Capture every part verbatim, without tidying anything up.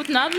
Guten Abend.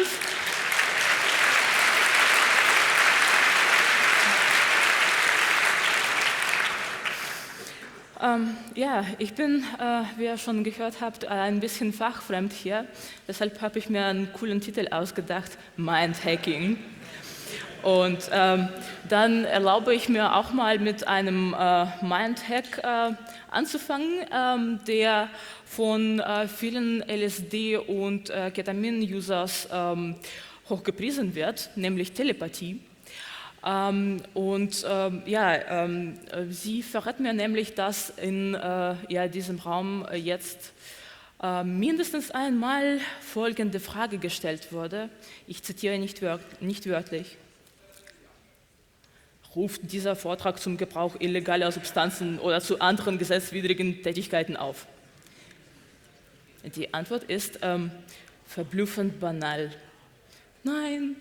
Ähm, ja, ich bin, äh, wie ihr schon gehört habt, ein bisschen fachfremd hier. Deshalb habe ich mir einen coolen Titel ausgedacht, Mindhacking. Und ähm, dann erlaube ich mir auch mal mit einem äh, Mindhack äh, anzufangen, ähm, der von äh, vielen L S D- und äh, Ketamin-Users ähm, hochgepriesen wird, nämlich Telepathie. Ähm, und ähm, ja, ähm, sie verrät mir nämlich, dass in äh, ja, diesem Raum jetzt äh, mindestens einmal folgende Frage gestellt wurde. Ich zitiere nicht, wör nicht wörtlich. Ruft dieser Vortrag zum Gebrauch illegaler Substanzen oder zu anderen gesetzwidrigen Tätigkeiten auf? Die Antwort ist ähm, verblüffend banal. Nein.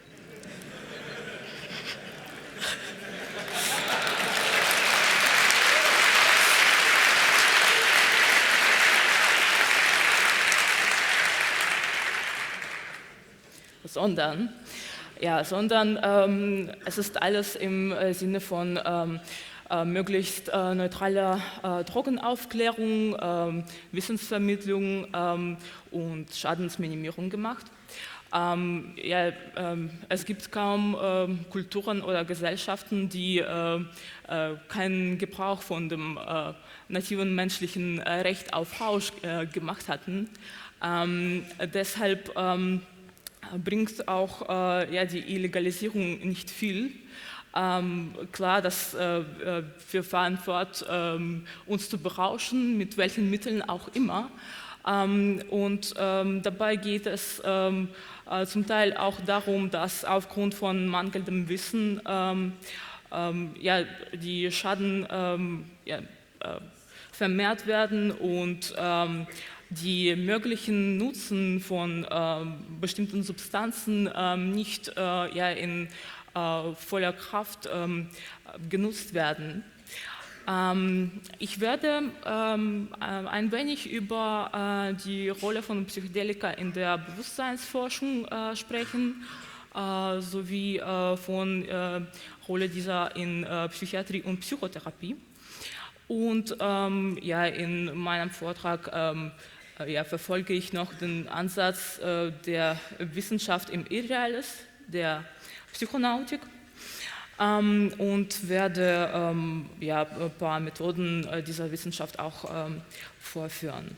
Sondern, ja, sondern ähm, es ist alles im äh, Sinne von ähm, äh, möglichst äh, neutraler äh, Drogenaufklärung, ähm, Wissensvermittlung ähm, und Schadensminimierung gemacht. Ähm, ja, ähm, es gibt kaum ähm, Kulturen oder Gesellschaften, die äh, äh, keinen Gebrauch von dem äh, nativen menschlichen äh, Recht auf Rausch äh, gemacht hatten. Ähm, deshalb ähm, bringt auch äh, ja, die Illegalisierung nicht viel. Ähm, klar, dass äh, wir fahren fort, ähm, uns zu berauschen, mit welchen Mitteln auch immer. Ähm, und ähm, dabei geht es ähm, äh, zum Teil auch darum, dass aufgrund von mangelndem Wissen ähm, ähm, ja, die Schaden ähm, ja, äh, vermehrt werden und ähm, die möglichen Nutzen von ähm, bestimmten Substanzen ähm, nicht äh, ja, in äh, voller Kraft ähm, genutzt werden. Ähm, ich werde ähm, ein wenig über äh, die Rolle von Psychedelika in der Bewusstseinsforschung äh, sprechen, äh, sowie äh, von äh, Rolle dieser in äh, Psychiatrie und Psychotherapie. Und ähm, ja, in meinem Vortrag ähm, ja, verfolge ich noch den Ansatz äh, der Wissenschaft im Irreales, der Psychonautik, ähm, und werde ähm, ja, ein paar Methoden äh, dieser Wissenschaft auch ähm, vorführen.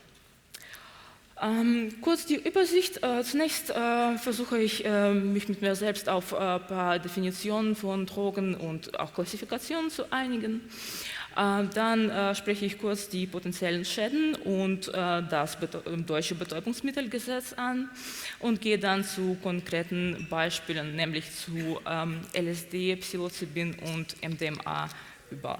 Ähm, kurz die Übersicht. Äh, zunächst äh, versuche ich, äh, mich mit mir selbst auf ein äh, paar Definitionen von Drogen und auch Klassifikationen zu einigen. Äh, dann äh, spreche ich kurz die potenziellen Schäden und äh, das Betä deutsche Betäubungsmittelgesetz an und gehe dann zu konkreten Beispielen, nämlich zu ähm, L S D, Psilocybin und M D M A über.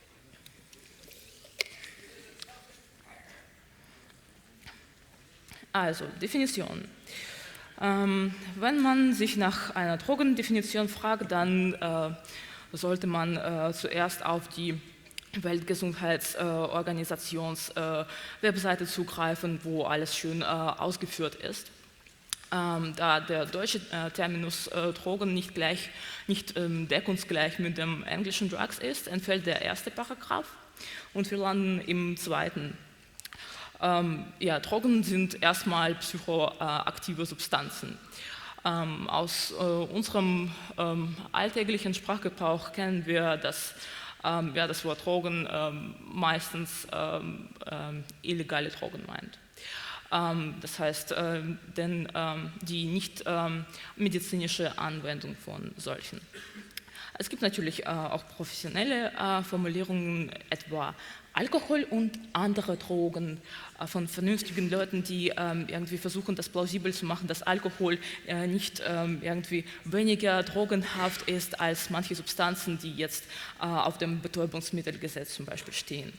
Also, Definition. Ähm, wenn man sich nach einer Drogendefinition fragt, dann äh, sollte man äh, zuerst auf die Weltgesundheitsorganisations äh, Webseite zugreifen, wo alles schön äh, ausgeführt ist. Ähm, da der deutsche äh, Terminus äh, Drogen nicht, gleich, nicht ähm, deckungsgleich mit dem englischen Drugs ist, entfällt der erste Paragraph und wir landen im zweiten. Ähm, ja, Drogen sind erstmal psychoaktive Substanzen. Ähm, aus äh, unserem ähm, alltäglichen Sprachgebrauch kennen wir das, ähm, ja, das Wort Drogen ähm, meistens ähm, ähm, illegale Drogen meint. Ähm, das heißt, äh, denn ähm, die nicht ähm, medizinische Anwendung von solchen. Es gibt natürlich äh, auch professionelle äh, Formulierungen, etwa Alkohol und andere Drogen äh, von vernünftigen Leuten, die ähm, irgendwie versuchen, das plausibel zu machen, dass Alkohol äh, nicht ähm, irgendwie weniger drogenhaft ist als manche Substanzen, die jetzt äh, auf dem Betäubungsmittelgesetz zum Beispiel stehen.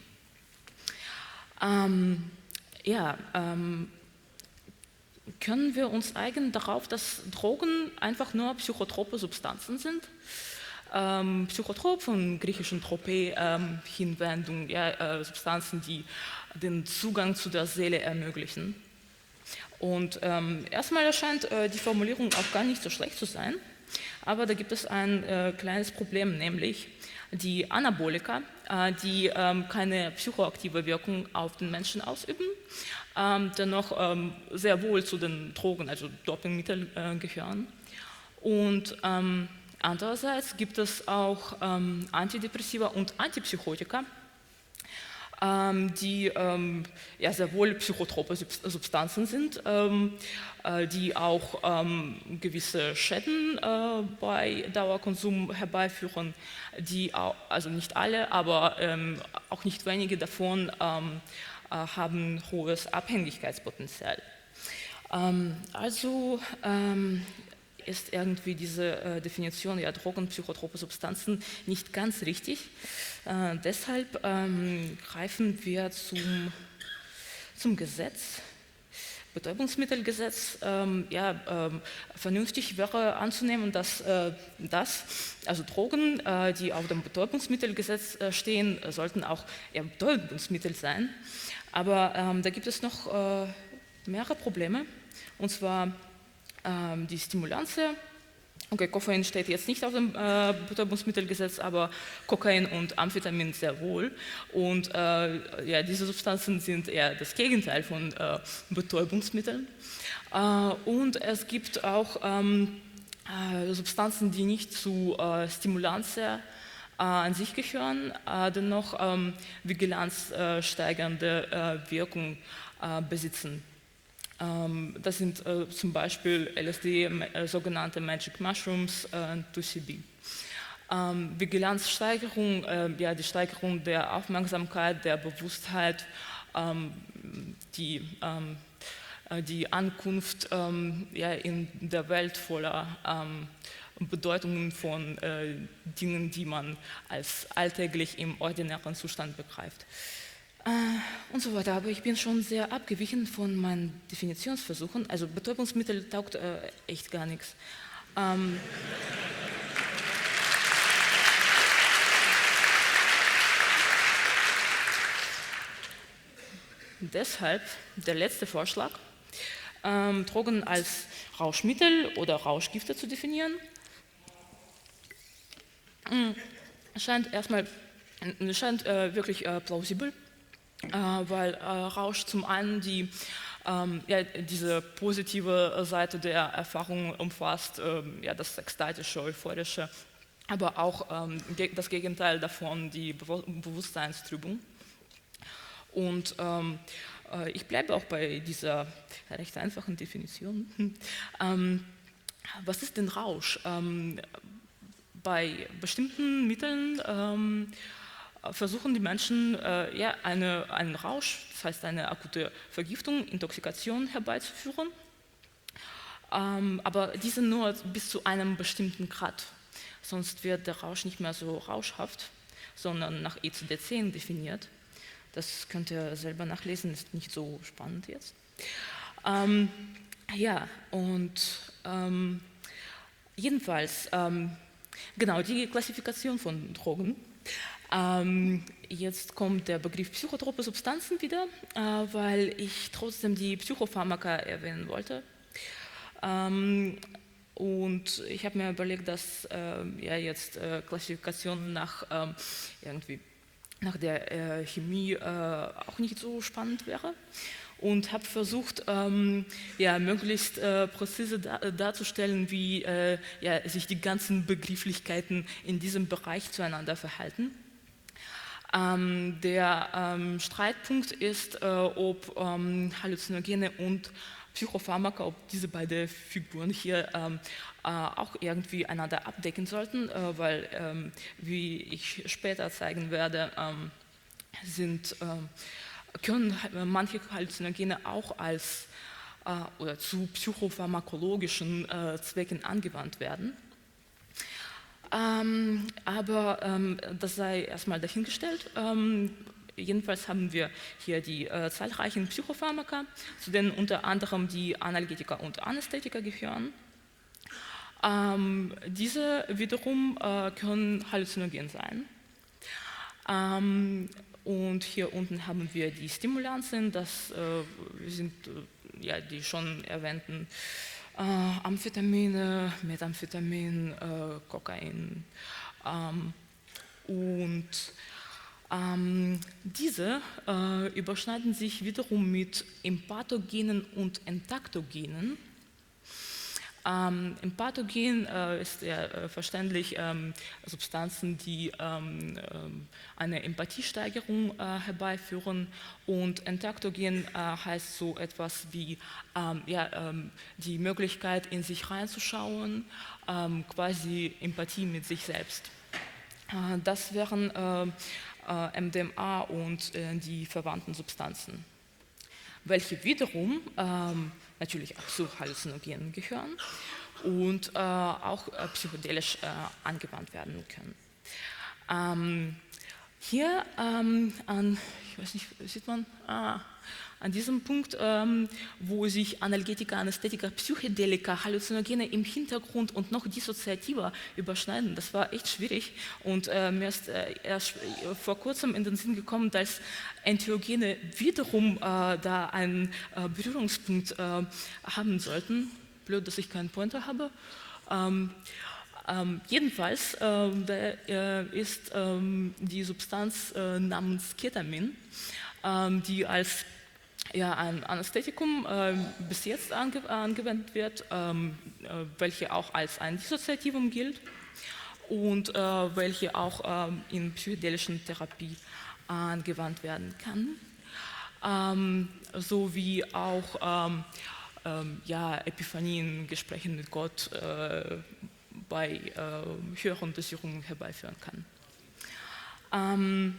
Ähm, ja, ähm, können wir uns einigen darauf, dass Drogen einfach nur psychotrope Substanzen sind? Ähm, Psychotrop, von griechischen Tropä, ähm, Hinwendung, ja, äh, Substanzen, die den Zugang zu der Seele ermöglichen. Und ähm, erstmal erscheint äh, die Formulierung auch gar nicht so schlecht zu sein, aber da gibt es ein äh, kleines Problem, nämlich die Anabolika, äh, die ähm, keine psychoaktive Wirkung auf den Menschen ausüben, ähm, dennoch ähm, sehr wohl zu den Drogen, also Dopingmitteln äh, gehören. Und ähm, andererseits gibt es auch ähm, Antidepressiva und Antipsychotika, ähm, die ähm, ja, sehr wohl psychotrope Substanzen sind, ähm, äh, die auch ähm, gewisse Schäden äh, bei Dauerkonsum herbeiführen, die auch, also nicht alle, aber ähm, auch nicht wenige davon ähm, äh, haben hohes Abhängigkeitspotenzial. Ähm, also ähm, ist irgendwie diese äh, Definition, ja, Drogen, psychotrope Substanzen, nicht ganz richtig. Äh, deshalb ähm, greifen wir zum, zum Gesetz, Betäubungsmittelgesetz. Ähm, ja, ähm, vernünftig wäre anzunehmen, dass äh, das, also Drogen, äh, die auf dem Betäubungsmittelgesetz äh, stehen, sollten auch ja, Betäubungsmittel sein. Aber ähm, da gibt es noch äh, mehrere Probleme, und zwar ähm, die Stimulantia. Okay, Koffein steht jetzt nicht auf dem äh, Betäubungsmittelgesetz, aber Kokain und Amphetamin sehr wohl. Und äh, ja, diese Substanzen sind eher das Gegenteil von äh, Betäubungsmitteln. Äh, und es gibt auch ähm, äh, Substanzen, die nicht zu äh, Stimulantia äh, an sich gehören, äh, dennoch ähm, vigilanzsteigernde äh, Wirkung äh, besitzen. Das sind äh, zum Beispiel L S D, äh, sogenannte Magic Mushrooms äh, und zwei C B. Ähm, Vigilanzsteigerung, äh, ja, die Steigerung der Aufmerksamkeit, der Bewusstheit, ähm, die, ähm, äh, die Ankunft ähm, ja, in der Welt voller ähm, Bedeutungen von äh, Dingen, die man als alltäglich im ordinären Zustand begreift. Und so weiter, aber ich bin schon sehr abgewichen von meinen Definitionsversuchen. Also Betäubungsmittel taugt äh, echt gar nichts. Ähm, deshalb der letzte Vorschlag, ähm, Drogen als Rauschmittel oder Rauschgifte zu definieren. Mhm. Scheint erstmal scheint äh, wirklich äh, plausibel. Äh, weil äh, Rausch zum einen die, ähm, ja, diese positive Seite der Erfahrung umfasst, ähm, ja, das ekstatische, euphorische, aber auch ähm, das Gegenteil davon, die Be Bewusstseinstrübung. Und ähm, äh, ich bleibe auch bei dieser recht einfachen Definition. ähm, was ist denn Rausch? Ähm, bei bestimmten Mitteln ähm, versuchen die Menschen äh, ja, eine, einen Rausch, das heißt eine akute Vergiftung, Intoxikation herbeizuführen, ähm, aber diese nur bis zu einem bestimmten Grad. Sonst wird der Rausch nicht mehr so rauschhaft, sondern nach E C D zehn definiert. Das könnt ihr selber nachlesen, ist nicht so spannend jetzt. Ähm, ja, und ähm, jedenfalls, ähm, genau, die Klassifikation von Drogen. Ähm, jetzt kommt der Begriff psychotrope Substanzen wieder, äh, weil ich trotzdem die Psychopharmaka erwähnen wollte. Ähm, und ich habe mir überlegt, dass äh, ja jetzt äh, Klassifikation nach, ähm, irgendwie, nach der äh, Chemie äh, auch nicht so spannend wäre. Und habe versucht, ähm, ja, möglichst äh, präzise da, darzustellen, wie äh, ja, sich die ganzen Begrifflichkeiten in diesem Bereich zueinander verhalten. Ähm, der ähm, Streitpunkt ist, äh, ob ähm, Halluzinogene und Psychopharmaka, ob diese beiden Figuren hier ähm, äh, auch irgendwie einander abdecken sollten, äh, weil, ähm, wie ich später zeigen werde, ähm, sind, äh, können manche Halluzinogene auch als äh, oder zu psychopharmakologischen äh, Zwecken angewandt werden. Ähm, aber ähm, das sei erstmal dahingestellt. Ähm, jedenfalls haben wir hier die äh, zahlreichen Psychopharmaka, zu denen unter anderem die Analgetika und Anästhetika gehören. Ähm, diese wiederum äh, können halluzinogen sein. Ähm, und hier unten haben wir die Stimulantien, das äh, sind ja, die schon erwähnten äh, Amphetamine, Methamphetamin, äh, Kokain. Ähm, und ähm, diese äh, überschneiden sich wiederum mit Empathogenen und Entaktogenen. Ähm, Empathogen äh, ist ja äh, verständlich ähm, Substanzen, die ähm, ähm, eine Empathiesteigerung äh, herbeiführen, und Entaktogen äh, heißt so etwas wie ähm, ja, ähm, die Möglichkeit, in sich reinzuschauen, ähm, quasi Empathie mit sich selbst. Äh, das wären äh, äh, M D M A und äh, die verwandten Substanzen, welche wiederum ähm, natürlich auch zu Halluzinogenen gehören und äh, auch äh, psychedelisch äh, angewandt werden können. Ähm, hier ähm, an, ich weiß nicht, sieht man, ah, an diesem Punkt, ähm, wo sich Analgetika, Anästhetika, Psychedelika, Halluzinogene im Hintergrund und noch dissoziativer überschneiden. Das war echt schwierig, und äh, mir ist äh, erst vor kurzem in den Sinn gekommen, dass Entheogene wiederum äh, da einen äh, Berührungspunkt äh, haben sollten. Blöd, dass ich keinen Pointer habe. Ähm, Ähm, jedenfalls äh, da, äh, ist ähm, die Substanz äh, namens Ketamin, ähm, die als ja, ein Anästhetikum äh, bis jetzt ange angewendet wird, ähm, äh, welche auch als ein Dissoziativum gilt und äh, welche auch äh, in psychedelischen Therapie angewandt werden kann, ähm, sowie auch ähm, ähm, ja, Epiphanien, Gesprächen mit Gott äh, bei äh, höheren Dosierungen herbeiführen kann. Ähm,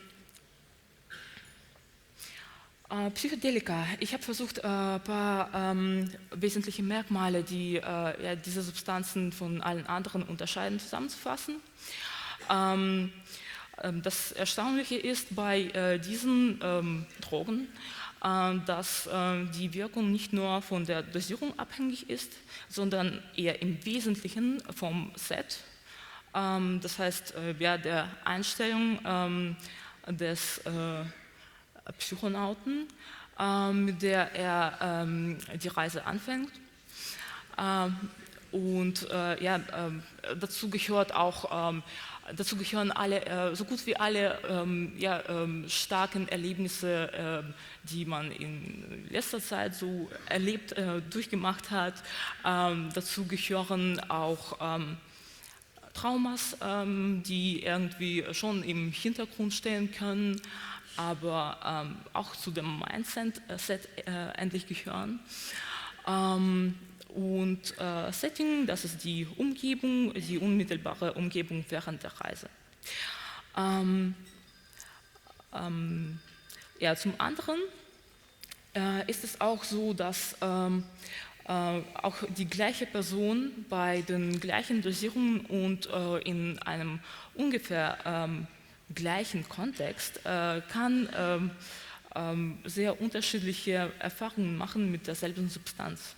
äh, Psychedelika. Ich habe versucht, äh, ein paar ähm, wesentliche Merkmale, die äh, ja, diese Substanzen von allen anderen unterscheiden, zusammenzufassen. Ähm, ähm, das Erstaunliche ist bei äh, diesen ähm, Drogen, dass äh, die Wirkung nicht nur von der Dosierung abhängig ist, sondern eher im Wesentlichen vom Set. Ähm, das heißt, äh, ja, der Einstellung ähm, des äh, Psychonauten, äh, mit der er äh, die Reise anfängt. Äh, und äh, ja, äh, dazu gehört auch äh, Dazu gehören alle, äh, so gut wie alle ähm, ja, ähm, starken Erlebnisse, äh, die man in letzter Zeit so erlebt, äh, durchgemacht hat. Ähm, dazu gehören auch ähm, Traumas, ähm, die irgendwie schon im Hintergrund stehen können, aber ähm, auch zu dem Mindset äh, endlich gehören. Ähm, Und äh, Setting, das ist die Umgebung, die unmittelbare Umgebung während der Reise. Ähm, ähm, ja, zum anderen äh, ist es auch so, dass ähm, äh, auch die gleiche Person bei den gleichen Dosierungen und äh, in einem ungefähr ähm, gleichen Kontext äh, kann ähm, ähm, sehr unterschiedliche Erfahrungen machen mit derselben Substanz.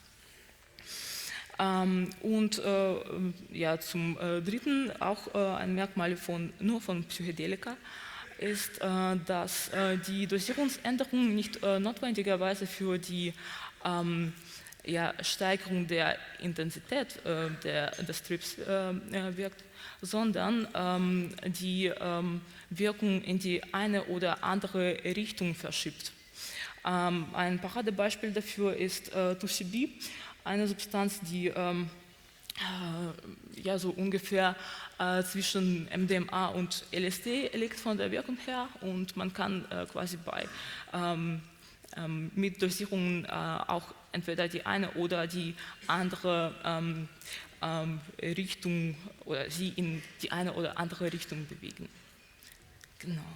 Ähm, und äh, ja, zum äh, Dritten auch äh, ein Merkmal von, nur von Psychedelika ist, äh, dass äh, die Dosierungsänderung nicht äh, notwendigerweise für die ähm, ja, Steigerung der Intensität äh, der, des Trips äh, wirkt, sondern ähm, die ähm, Wirkung in die eine oder andere Richtung verschiebt. Ähm, ein Paradebeispiel dafür ist äh, zwei C B, eine Substanz, die ähm, äh, ja, so ungefähr äh, zwischen M D M A und L S D liegt von der Wirkung her, und man kann äh, quasi bei ähm, ähm, mit Dosierungen äh, auch entweder die eine oder die andere ähm, ähm, Richtung oder sie in die eine oder andere Richtung bewegen. Genau.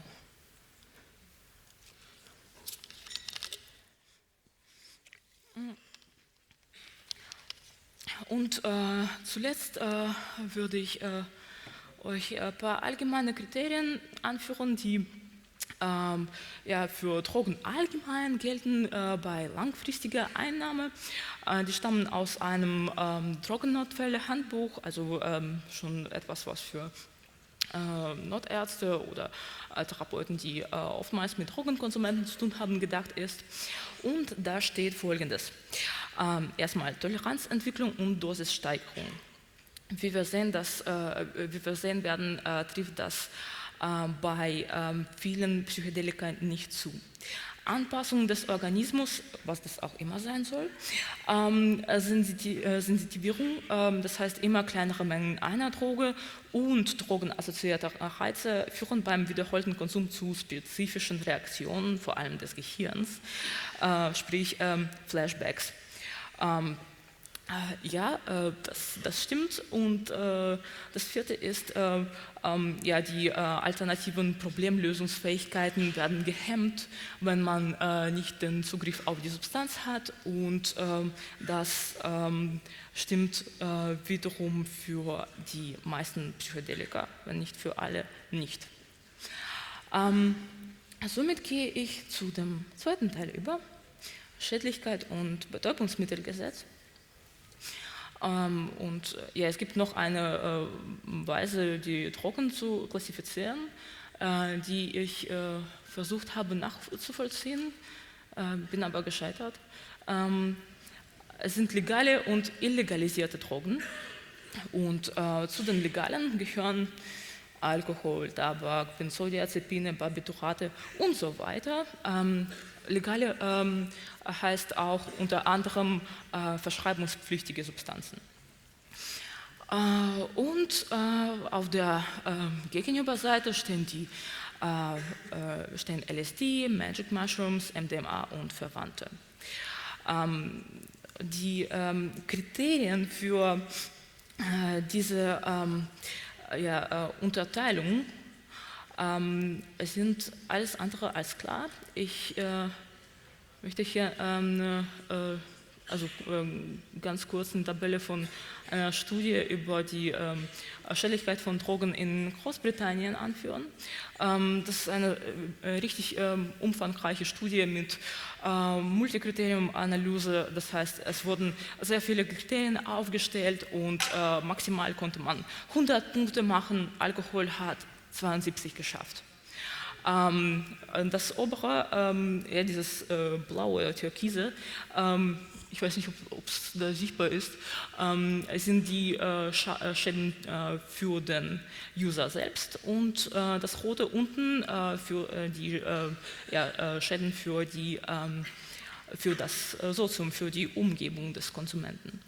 Und äh, zuletzt äh, würde ich äh, euch ein paar allgemeine Kriterien anführen, die ähm, ja, für Drogen allgemein gelten äh, bei langfristiger Einnahme. Äh, die stammen aus einem ähm, Drogennotfälle-Handbuch, also ähm, schon etwas, was für äh, Notärzte oder äh, Therapeuten, die äh, oftmals mit Drogenkonsumenten zu tun haben, gedacht ist. Und da steht Folgendes. Ähm, erstmal Toleranzentwicklung und Dosissteigerung. Wie wir sehen, das, äh, wie wir sehen werden, äh, trifft das äh, bei äh, vielen Psychedelika nicht zu. Anpassung des Organismus, was das auch immer sein soll, ähm, Sensitivierung, ähm, das heißt immer kleinere Mengen einer Droge und drogenassoziierte Reize führen beim wiederholten Konsum zu spezifischen Reaktionen, vor allem des Gehirns, äh, sprich ähm, Flashbacks. Ähm, Äh, ja, äh, das, das stimmt. Und äh, das vierte ist, äh, ähm, ja, die äh, alternativen Problemlösungsfähigkeiten werden gehemmt, wenn man äh, nicht den Zugriff auf die Substanz hat. Und ähm, das ähm, stimmt äh, wiederum für die meisten Psychedelika, wenn nicht für alle nicht. Ähm, somit gehe ich zu dem zweiten Teil über, Schädlichkeit und Betäubungsmittelgesetz. Ähm, und ja, es gibt noch eine äh, Weise, die Drogen zu klassifizieren, äh, die ich äh, versucht habe nachzuvollziehen, äh, bin aber gescheitert. Ähm, es sind legale und illegalisierte Drogen und äh, zu den legalen gehören Alkohol, Tabak, Benzodiazepine, Barbiturate und so weiter. Ähm, legale ähm, heißt auch unter anderem äh, verschreibungspflichtige Substanzen. Äh, und äh, auf der äh, Gegenüberseite stehen, die, äh, äh, stehen L S D, Magic Mushrooms, M D M A und Verwandte. Ähm, die ähm, Kriterien für äh, diese ähm, ja, äh, Unterteilung ähm, sind alles andere als klar. Ich äh, möchte hier ähm, äh, also ähm, ganz kurz eine Tabelle von einer Studie über die ähm, Schädlichkeit von Drogen in Großbritannien anführen. Ähm, das ist eine äh, richtig ähm, umfangreiche Studie mit äh, Multikriterium-Analyse. Das heißt, es wurden sehr viele Kriterien aufgestellt und äh, maximal konnte man hundert Punkte machen. Alkohol hat zweiundsiebzig geschafft. Ähm, das obere, ähm, ja, dieses äh, blaue, türkise, ähm, ich weiß nicht, ob es da sichtbar ist, ähm, sind die äh, Schäden äh, für den User selbst und äh, das rote unten äh, für äh, die äh, ja, äh, Schäden für, die, ähm, für das äh, Sozium, für die Umgebung des Konsumenten.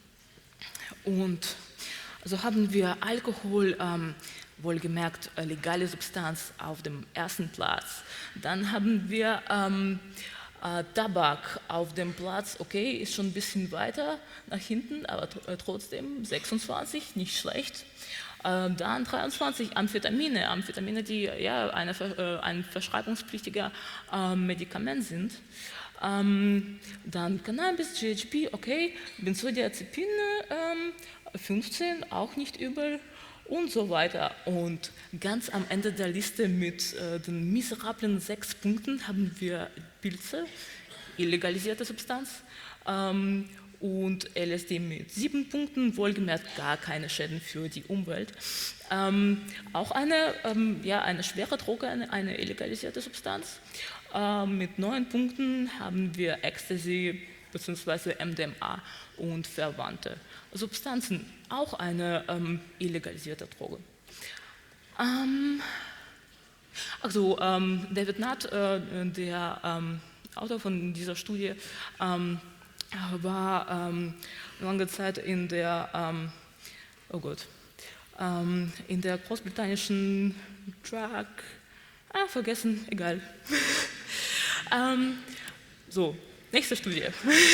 Und also haben wir Alkohol, ähm, wohlgemerkt äh, legale Substanz auf dem ersten Platz. Dann haben wir ähm, äh, Tabak auf dem Platz, okay, ist schon ein bisschen weiter nach hinten, aber äh, trotzdem sechsundzwanzig, nicht schlecht. Äh, dann dreiundzwanzig Amphetamine, Amphetamine, die ja eine, äh, ein verschreibungspflichtiger äh, Medikament sind. Ähm, dann Cannabis, G H B, okay, Benzodiazepine, ähm, fünfzehn, auch nicht übel. Und so weiter. Und ganz am Ende der Liste mit äh, den miserablen sechs Punkten haben wir Pilze, illegalisierte Substanz, ähm, und L S D mit sieben Punkten, wohlgemerkt gar keine Schäden für die Umwelt. Ähm, auch eine, ähm, ja, eine schwere Droge, eine, eine illegalisierte Substanz. Ähm, mit neun Punkten haben wir Ecstasy bzw. M D M A und Verwandte Substanzen, auch eine ähm, illegalisierte Droge. Ähm, also ähm, David Nutt, äh, der ähm, Autor von dieser Studie, ähm, war ähm, lange Zeit in der, ähm, oh Gott, ähm, in der großbritannischen Drug, ah, vergessen, egal. ähm, so, nächste Studie.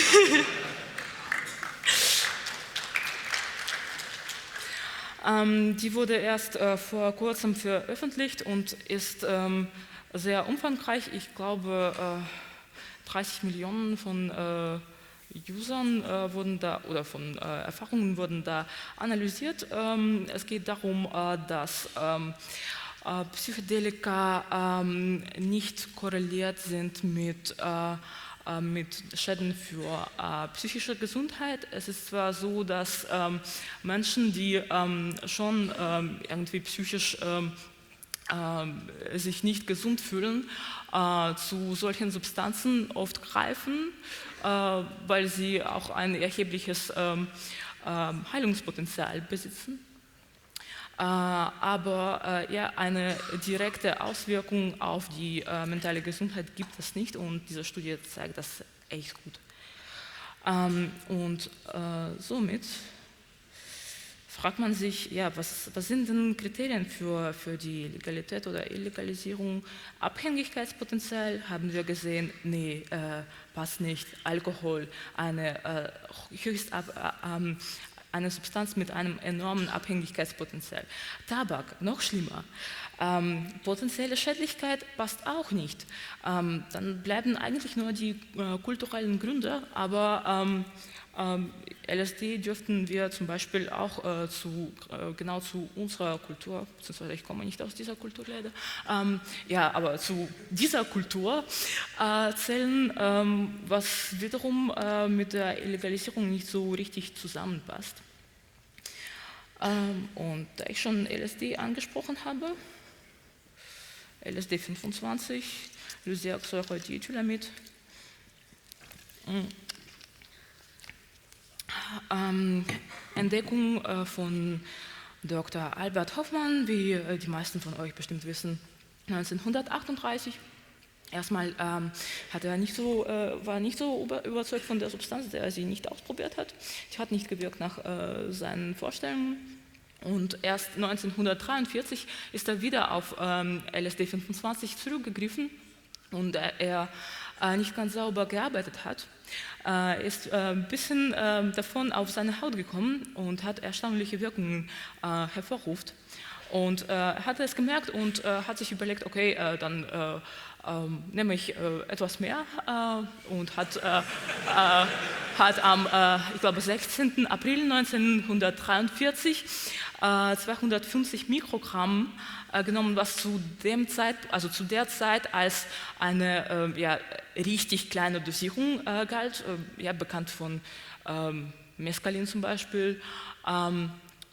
Ähm, die wurde erst äh, vor kurzem veröffentlicht und ist ähm, sehr umfangreich. Ich glaube, äh, dreißig Millionen von äh, Usern äh, wurden da oder von äh, Erfahrungen wurden da analysiert. Ähm, es geht darum, äh, dass ähm, äh, Psychedelika ähm, nicht korreliert sind mit äh, mit Schäden für äh, psychische Gesundheit. Es ist zwar so, dass ähm, Menschen, die ähm, schon ähm, irgendwie psychisch ähm, äh, sich nicht gesund fühlen, äh, zu solchen Substanzen oft greifen, äh, weil sie auch ein erhebliches ähm, äh, Heilungspotenzial besitzen. Äh, aber äh, ja, eine direkte Auswirkung auf die äh, mentale Gesundheit gibt es nicht und diese Studie zeigt das echt gut. Ähm, und äh, somit fragt man sich, ja, was, was sind denn Kriterien für, für die Legalität oder Illegalisierung? Abhängigkeitspotenzial haben wir gesehen, nee, äh, passt nicht. Alkohol, eine äh, höchst ab, äh, eine Substanz mit einem enormen Abhängigkeitspotenzial. Tabak, noch schlimmer. Ähm, potenzielle Schädlichkeit passt auch nicht. Ähm, dann bleiben eigentlich nur die äh, kulturellen Gründe, aber ähm, ähm, L S D dürften wir zum Beispiel auch äh, zu, äh, genau zu unserer Kultur, beziehungsweise ich komme nicht aus dieser Kultur leider, ähm, ja, aber zu dieser Kultur äh, zählen, ähm, was wiederum äh, mit der Illegalisierung nicht so richtig zusammenpasst. Ähm, und da ich schon L S D angesprochen habe, L S D fünfundzwanzig, Lysergsäure-Diethylamid. Ähm, Entdeckung äh, von Doktor Albert Hofmann, wie äh, die meisten von euch bestimmt wissen, neunzehnhundertachtunddreißig. Erstmal ähm, hat er nicht so, äh, war nicht so über, überzeugt von der Substanz, der er sie nicht ausprobiert hat. Die hat nicht gewirkt nach äh, seinen Vorstellungen. Und erst neunzehnhundertdreiundvierzig ist er wieder auf ähm, L S D fünfundzwanzig zurückgegriffen und äh, er äh, nicht ganz sauber gearbeitet hat. Er äh, ist äh, ein bisschen äh, davon auf seine Haut gekommen und hat erstaunliche Wirkungen äh, hervorruft. Und äh, er hatte es gemerkt und äh, hat sich überlegt, okay, äh, dann äh, äh, nehme ich äh, etwas mehr äh, und hat, äh, äh, hat am, äh, ich glaube, sechzehnten April neunzehnhundertdreiundvierzig äh, zweihundertfünfzig Mikrogramm äh, genommen, was zu dem Zeit, also zu der Zeit als eine äh, ja, richtig kleine Dosierung äh, galt, äh, ja, bekannt von ähm, Mescalin zum Beispiel. Ähm,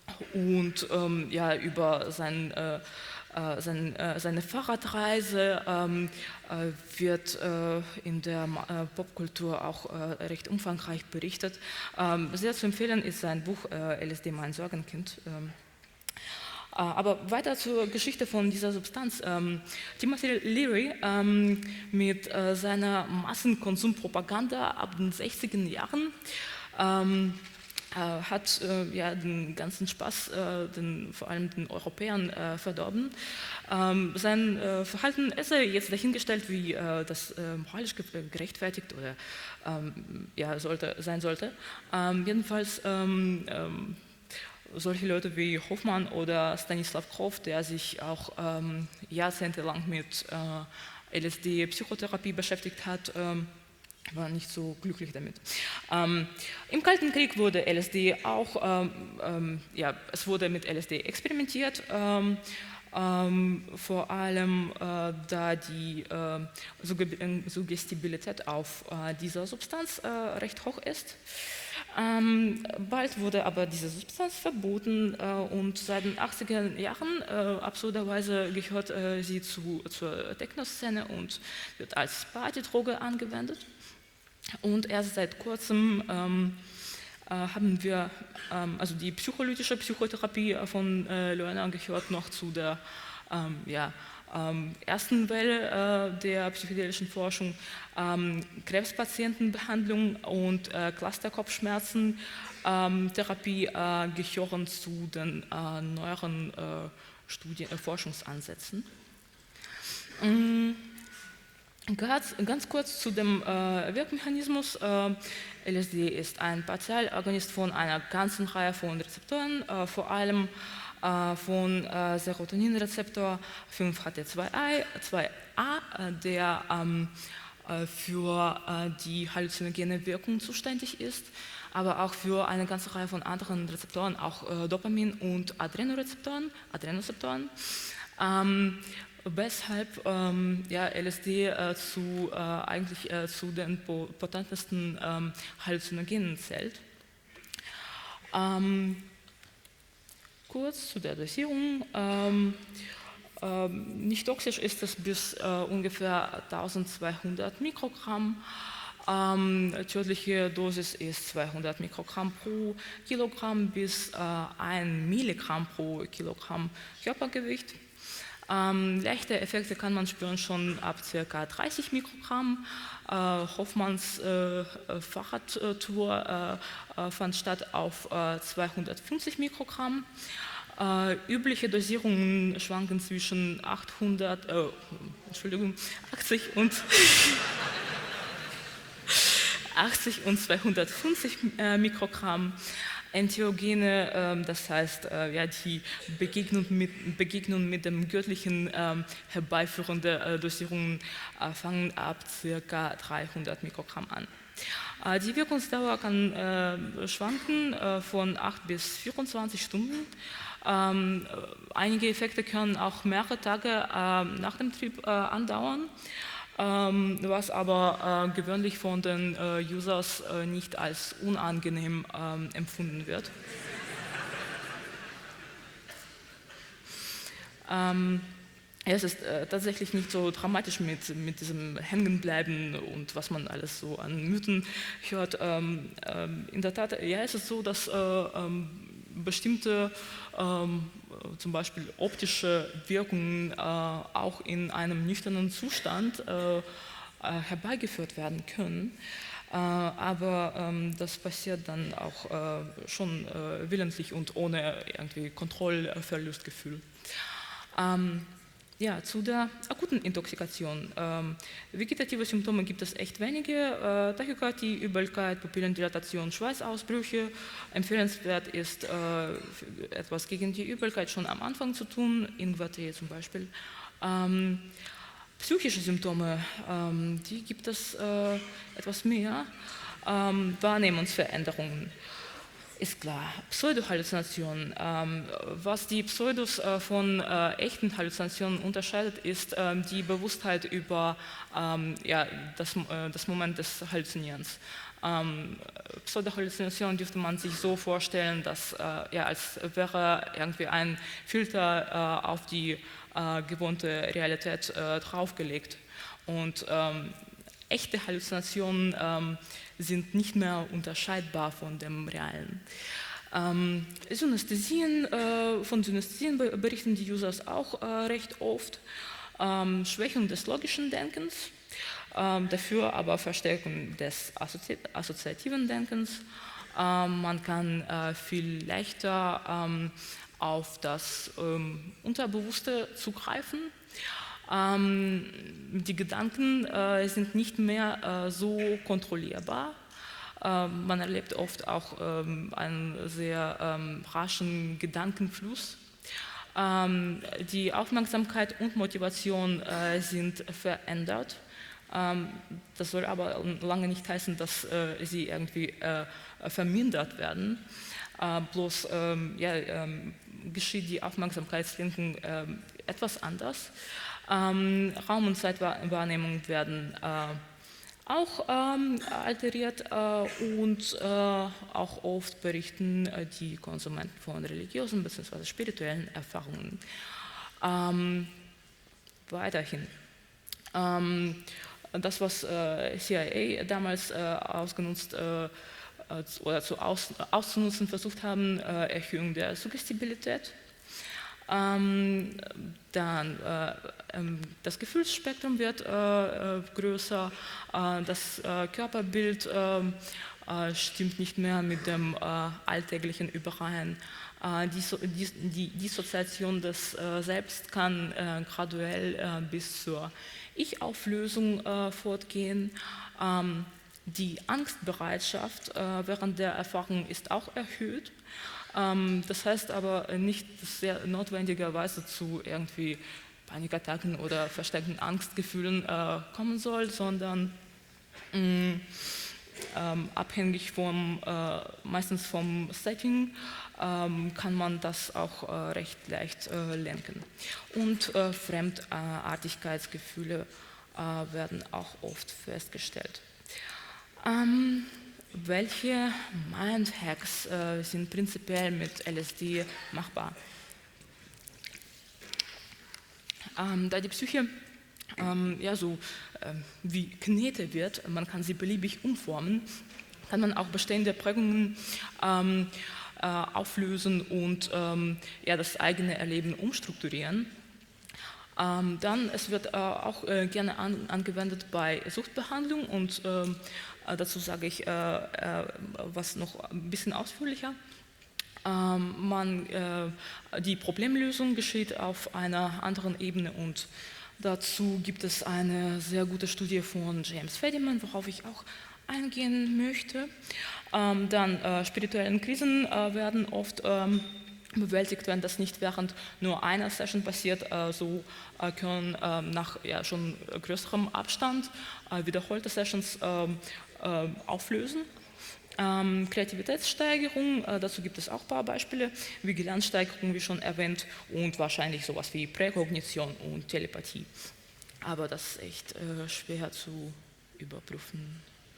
und ähm, ja, über sein, äh, äh, sein, äh, seine Fahrradreise ähm, äh, wird äh, in der äh, Popkultur auch äh, recht umfangreich berichtet. Ähm, sehr zu empfehlen ist sein Buch äh, L S D, mein Sorgenkind. Ähm, äh, aber weiter zur Geschichte von dieser Substanz. Ähm, Timothy Leary ähm, mit äh, seiner Massenkonsumpropaganda ab den sechziger Jahren ähm, hat äh, ja, den ganzen Spaß, äh, den, vor allem den Europäern, äh, verdorben. Ähm, sein äh, Verhalten ist er jetzt dahingestellt, wie äh, das äh, moralisch gerechtfertigt oder ähm, ja, sollte, sein sollte. Ähm, jedenfalls ähm, ähm, solche Leute wie Hoffmann oder Stanislav Grof, der sich auch ähm, jahrzehntelang mit äh, L S D-Psychotherapie beschäftigt hat, ähm, war nicht so glücklich damit. Ähm, Im Kalten Krieg wurde L S D auch, ähm, ähm, ja, es wurde mit L S D experimentiert, ähm, ähm, vor allem äh, da die äh, Suggestibilität auf äh, dieser Substanz äh, recht hoch ist. Ähm, bald wurde aber diese Substanz verboten äh, und seit den achtziger Jahren äh, absurderweise gehört äh, sie zu, zur Techno-Szene und wird als Partydroge angewendet. Und erst seit kurzem ähm, äh, haben wir, ähm, also die psycholytische Psychotherapie von äh, Lerner gehört noch zu der ähm, ja, ähm, ersten Welle äh, der psychedelischen Forschung. Ähm, Krebspatientenbehandlung und äh, Clusterkopfschmerzen ähm, Therapie äh, gehören zu den äh, neueren äh, Studien, äh, Forschungsansätzen. Ähm, Ganz, ganz kurz zu dem äh, Wirkmechanismus. Äh, L S D ist ein Partialagonist von einer ganzen Reihe von Rezeptoren, äh, vor allem äh, von äh, Serotoninrezeptor fünf H T zwei A, äh, der ähm, äh, für äh, die halluzinogene Wirkung zuständig ist, aber auch für eine ganze Reihe von anderen Rezeptoren, auch äh, Dopamin- und Adrenorezeptoren, Adrenoseptoren. Ähm, Weshalb ähm, ja, L S D äh, zu, äh, eigentlich äh, zu den potentesten ähm, Halluzinogenen zählt. Ähm, kurz zu der Dosierung. Ähm, Ähm, nicht toxisch ist es bis äh, ungefähr eintausendzweihundert Mikrogramm. Ähm, tödliche Dosis ist zweihundert Mikrogramm pro Kilogramm bis äh, ein Milligramm pro Kilogramm Körpergewicht. Ähm, leichte Effekte kann man spüren schon ab ca. dreißig Mikrogramm. Äh, Hoffmanns äh, Fahrradtour äh, fand statt auf äh, zweihundertfünfzig Mikrogramm. Äh, übliche Dosierungen schwanken zwischen achthundert, äh, Entschuldigung, achtzig und achtzig und zweihundertfünfzig äh, Mikrogramm. Entheogene, äh, das heißt äh, ja, die Begegnung mit, Begegnung mit dem Göttlichen äh, herbeiführende äh, Dosierungen äh, fangen ab ca. dreihundert Mikrogramm an. Äh, die Wirkungsdauer kann äh, schwanken äh, von acht bis vierundzwanzig Stunden. Ähm, einige Effekte können auch mehrere Tage äh, nach dem Trip äh, andauern. Ähm, was aber äh, gewöhnlich von den äh, Users äh, nicht als unangenehm ähm, empfunden wird. ähm, ja, es ist äh, tatsächlich nicht so dramatisch mit, mit diesem Hängenbleiben und was man alles so an Mythen hört. Ähm, ähm, in der Tat, ja, es ist so, dass äh, ähm, bestimmte ähm, zum Beispiel optische Wirkungen äh, auch in einem nüchternen Zustand äh, äh, herbeigeführt werden können. Äh, aber ähm, das passiert dann auch äh, schon äh, willentlich und ohne irgendwie Kontrollverlustgefühl. Ähm, Ja, zu der akuten Intoxikation. Ähm, vegetative Symptome gibt es echt wenige. Äh, Tachykardie, Übelkeit, Pupillendilatation, Schweißausbrüche. Empfehlenswert ist, äh, etwas gegen die Übelkeit schon am Anfang zu tun, Ingwertee zum Beispiel. Ähm, psychische Symptome, ähm, die gibt es äh, etwas mehr. Ähm, Wahrnehmungsveränderungen. Ist klar, Pseudohalluzinationen. Ähm, was die Pseudos äh, von äh, echten Halluzinationen unterscheidet, ist ähm, die Bewusstheit über ähm, ja, das, äh, das Moment des Halluzinierens. Ähm, Pseudohalluzinationen dürfte man sich so vorstellen, dass äh, ja, als wäre irgendwie ein Filter äh, auf die äh, gewohnte Realität äh, draufgelegt. Und ähm, echte Halluzinationen ähm, sind nicht mehr unterscheidbar von dem Realen. Ähm, Synästhesien, äh, von Synästhesien berichten die Users auch äh, recht oft. Ähm, Schwächung des logischen Denkens, ähm, dafür aber Verstärkung des Assozi assoziativen Denkens. Ähm, man kann äh, viel leichter ähm, auf das ähm, Unterbewusste zugreifen. Ähm, die Gedanken äh, sind nicht mehr äh, so kontrollierbar. Ähm, man erlebt oft auch ähm, einen sehr ähm, raschen Gedankenfluss. Ähm, die Aufmerksamkeit und Motivation äh, sind verändert. Ähm, das soll aber lange nicht heißen, dass äh, sie irgendwie äh, vermindert werden. Äh, bloß ähm, ja, ähm, geschieht die Aufmerksamkeitslenkung äh, etwas anders. Ähm, Raum- und Zeitwahrnehmung werden äh, auch ähm, alteriert äh, und äh, auch oft berichten äh, die Konsumenten von religiösen bzw. spirituellen Erfahrungen. Ähm, weiterhin. Ähm, das, was äh, C I A damals äh, ausgenutzt äh, oder zu aus, auszunutzen versucht haben, äh, Erhöhung der Suggestibilität. Ähm, dann äh, ähm, das Gefühlsspektrum wird äh, größer, äh, das äh, Körperbild äh, äh, stimmt nicht mehr mit dem äh, alltäglichen überein. Äh, die, die, die Dissoziation des äh, Selbst kann äh, graduell äh, bis zur Ich-Auflösung äh, fortgehen. Ähm, die Angstbereitschaft äh, während der Erfahrung ist auch erhöht. Das heißt aber nicht, dass sehr notwendigerweise zu irgendwie Panikattacken oder versteckten Angstgefühlen äh, kommen soll, sondern mh, ähm, abhängig vom, äh, meistens vom Setting ähm, kann man das auch äh, recht leicht äh, lenken. Und äh, Fremdartigkeitsgefühle äh, werden auch oft festgestellt. Ähm, Welche Mindhacks äh, sind prinzipiell mit L S D machbar? ähm, da die Psyche ähm, ja, so ähm, wie Knete wird, man kann sie beliebig umformen, kann man auch bestehende Prägungen ähm, äh, auflösen und ähm, ja, das eigene Erleben umstrukturieren. Ähm, dann, es wird äh, auch äh, gerne an, angewendet bei Suchtbehandlung und ähm, äh, dazu sage ich äh, äh, was noch ein bisschen ausführlicher. Ähm, man, äh, die Problemlösung geschieht auf einer anderen Ebene und dazu gibt es eine sehr gute Studie von James Fadiman, worauf ich auch eingehen möchte. Ähm, dann äh, spirituelle Krisen äh, werden oft ähm, bewältigt, wenn das nicht während nur einer Session passiert, äh, so äh, können äh, nach ja, schon größerem Abstand äh, wiederholte Sessions äh, äh, auflösen. Ähm, Kreativitätssteigerung, äh, dazu gibt es auch ein paar Beispiele, Vigilanzsteigerung, wie schon erwähnt, und wahrscheinlich sowas wie Präkognition und Telepathie. Aber das ist echt äh, schwer zu überprüfen.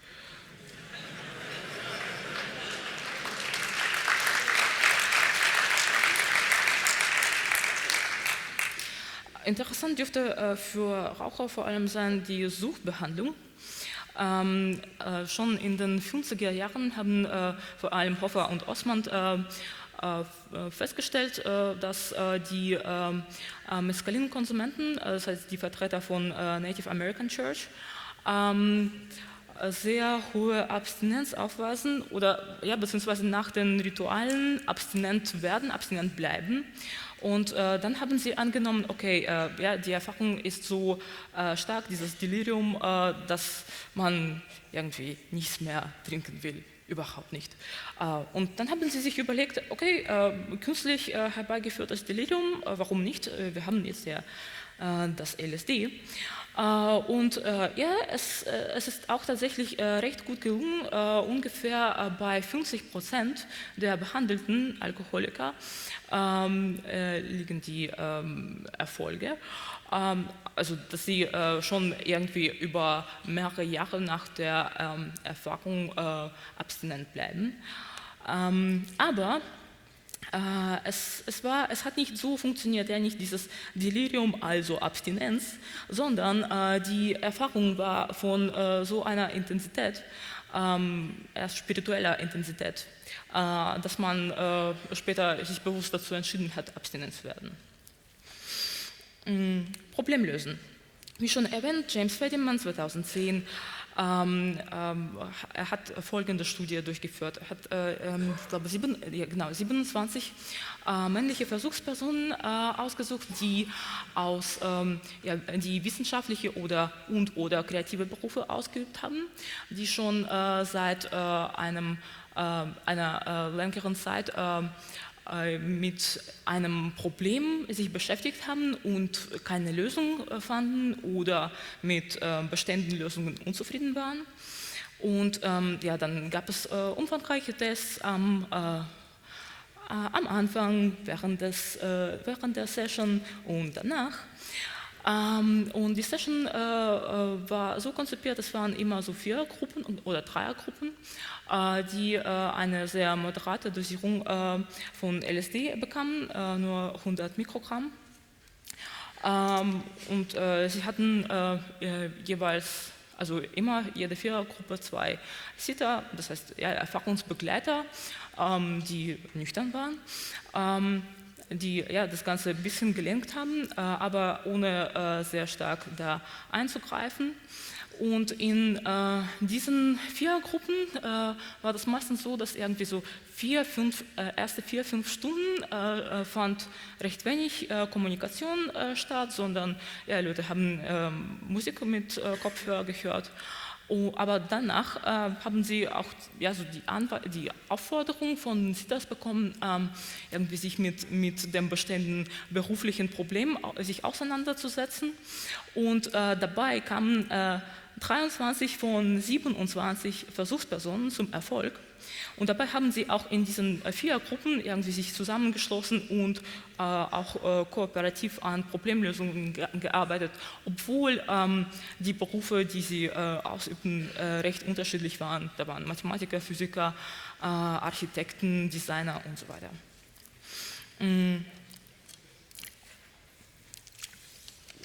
Interessant dürfte äh, für Raucher vor allem sein die Suchtbehandlung. Ähm, äh, schon in den fünfziger Jahren haben äh, vor allem Hoffer und Osmond äh, äh, festgestellt, äh, dass äh, die äh, Mescalin-Konsumenten, äh, das heißt die Vertreter von äh, Native American Church, ähm, sehr hohe Abstinenz aufweisen oder ja, beziehungsweise nach den Ritualen abstinent werden, abstinent bleiben. Und äh, dann haben sie angenommen, okay, äh, ja, die Erfahrung ist so äh, stark, dieses Delirium, äh, dass man irgendwie nichts mehr trinken will, überhaupt nicht. Äh, und dann haben sie sich überlegt, okay, äh, künstlich äh, herbeigeführtes Delirium, äh, warum nicht? Äh, wir haben jetzt ja äh, das L S D. Uh, und uh, ja, es, uh, es ist auch tatsächlich uh, recht gut gelungen. Uh, ungefähr uh, bei fünfzig Prozent der behandelten Alkoholiker um, uh, liegen die um, Erfolge. Um, also, dass sie uh, schon irgendwie über mehrere Jahre nach der um, Erfahrung uh, abstinent bleiben. Um, aber Äh, es, es, war, es hat nicht so funktioniert, ja nicht dieses Delirium, also Abstinenz, sondern äh, die Erfahrung war von äh, so einer Intensität, ähm, erst spiritueller Intensität, äh, dass man äh, später sich bewusst dazu entschieden hat, abstinent zu werden. Mhm. Problem lösen. Wie schon erwähnt, James Fadiman zweitausendzehn, ähm, ähm, er hat folgende Studie durchgeführt. Er hat äh, ähm, ich glaube, sieben, ja, genau, siebenundzwanzig äh, männliche Versuchspersonen äh, ausgesucht, die, aus, ähm, ja, die wissenschaftliche oder, und oder kreative Berufe ausgeübt haben, die schon äh, seit äh, einem, äh, einer äh, längeren Zeit äh, mit einem Problem sich beschäftigt haben und keine Lösung fanden oder mit äh, bestehenden Lösungen unzufrieden waren. Und ähm, ja, dann gab es äh, umfangreiche Tests am, äh, äh, am Anfang, während, des, äh, während der Session und danach. Ähm, und die Session äh, war so konzipiert, es waren immer so vier Gruppen oder Dreiergruppen, äh, die äh, eine sehr moderate Dosierung äh, von L S D bekamen, äh, nur hundert Mikrogramm. Ähm, und äh, sie hatten äh, jeweils, also immer jede Vierergruppe zwei Sitter, das heißt ja, Erfahrungsbegleiter, ähm, die nüchtern waren. Ähm, die ja, das Ganze ein bisschen gelenkt haben, äh, aber ohne äh, sehr stark da einzugreifen. Und in äh, diesen vier Gruppen äh, war das meistens so, dass irgendwie so vier, fünf, äh, erste vier, fünf Stunden äh, fand recht wenig äh, Kommunikation äh, statt, sondern ja, Leute haben äh, Musik mit äh, Kopfhörer gehört. Oh, aber danach äh, haben sie auch ja, so die, die Aufforderung von Sitters bekommen, ähm, irgendwie sich mit, mit dem bestehenden beruflichen Problem sich auseinanderzusetzen. Und äh, dabei kamen äh, dreiundzwanzig von siebenundzwanzig Versuchspersonen zum Erfolg. Und dabei haben sie auch in diesen äh, vier Gruppen irgendwie sich zusammengeschlossen und äh, auch äh, kooperativ an Problemlösungen ge gearbeitet, obwohl ähm, die Berufe, die sie äh, ausübten, äh, recht unterschiedlich waren. Da waren Mathematiker, Physiker, äh, Architekten, Designer und so weiter. Mm.